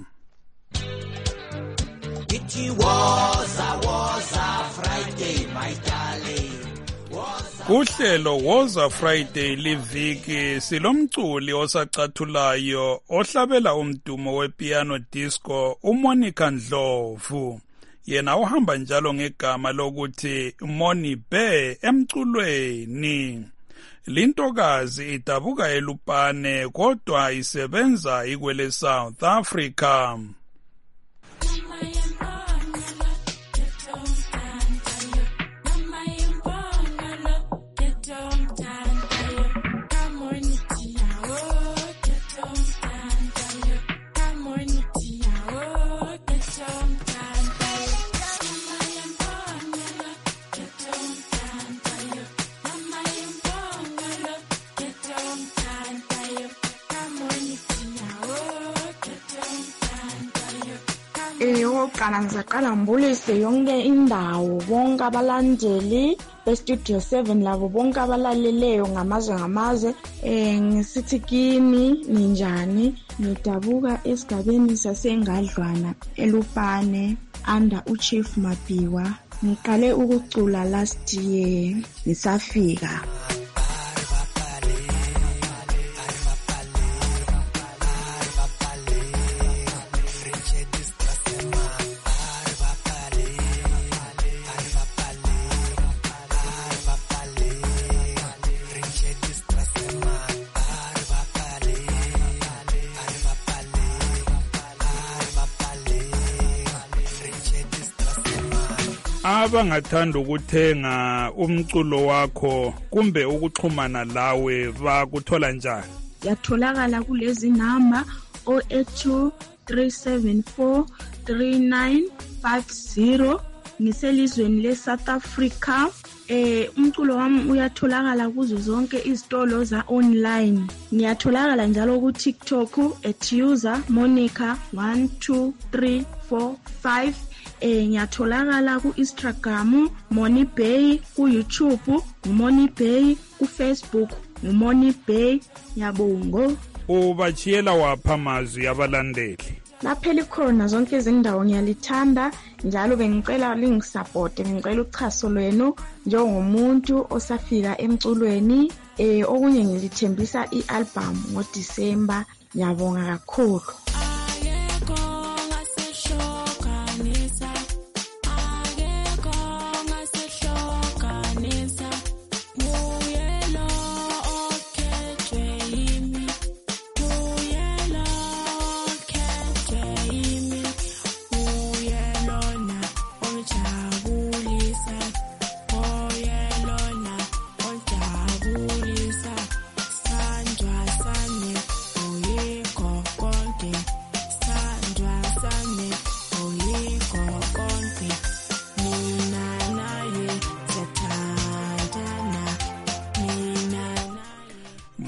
Speaker 4: It was a Friday, my darling.
Speaker 3: Kuhlelo Woza Friday liviki silomculi osacathulayo ohlabela umdumo wepiano disco uMonica Ndlovu. Yena uhamba njalo ngegama lokuthi Moni Bear emculweni. Lintokazi idabuka eLupane kodwa isebenza ikwele South Africa.
Speaker 13: Oqala ngizaqala ngibulise yonke indawo, bonke abalandeli beStudio 7 labo bonke abalaleleyo ngamazwe. Ngisithi kini ninjani? Ngidabuka esigabeni sasengadlwana eLupane under uChief Mabhiwa. Ngiqale ukucula last year ngisafika.
Speaker 3: Abangathanda ukuthenga umculo wakho kumbe ukuxhumana lawe bakuthola njani?
Speaker 13: Yatholakala kulezi namba 082 374 3950 ngiselizweni leSouth Africa. Umculo wami uyatholakala kuzo zonke izitolo za online. Ngiyatholakala njalo ku TikTok @user Monica 12345. Ngiyatholakala ku Instagram Moni Bay, ku YouTube Moni Bay, ku Facebook Moni Bay. Ngiyabonga.
Speaker 3: Ubachiyela wapha amazwi abalandeli.
Speaker 13: Laphela ikhona zonke izindawo ngiyalithanda njalo bengicela lingisupport, ngicela uchaso lwenu njengomuntu osafika emculweni. Okunye ngilithembisa ialbum ngoDisemba. Ngiyabonga kakhulu.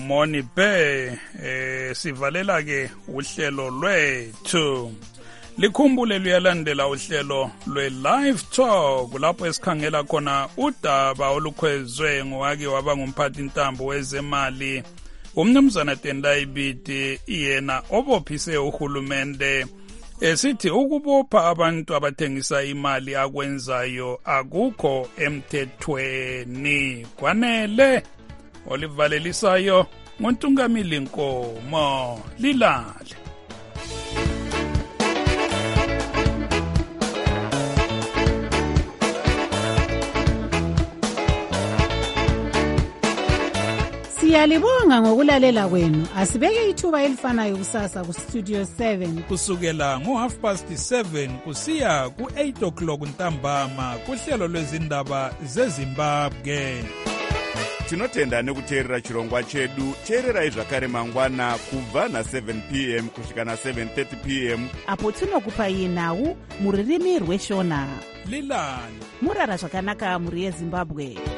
Speaker 3: Moni Be sivalela ke uhlelo lwethu. Likhumbule luyalandela uhlelo lwe-Live Talk lapho esikhangela khona udaba olukhwezwe ngowake waba ngumphathi ntambo wezemali umnumzana Tendai Biti yena obophise uhulumende esithi ukubopha abantu abathengisa imali akwenzayo akukho emthethweni kwanele. Olivalelisayo ngontungamili Nkomo Lilale.
Speaker 22: Siyalibonga ngokulalela kwenu. Asibeke ithuba elifanayo kusasa ku Studio 7
Speaker 3: kusukela ngo7:30 kusiya ku8 o'clock ntambama kuhlelo lwezindaba zeZimbabwe.
Speaker 1: Tinotenda nekuteerera chirongwa chedu. Teererai zvakare mangwana kubva na7 p.m. kusvika na7:30 p.m.
Speaker 22: apo tinokupai nhau muririmi rweshona.
Speaker 3: Lilani
Speaker 22: murara zvakanaka muri yeZimbabwe.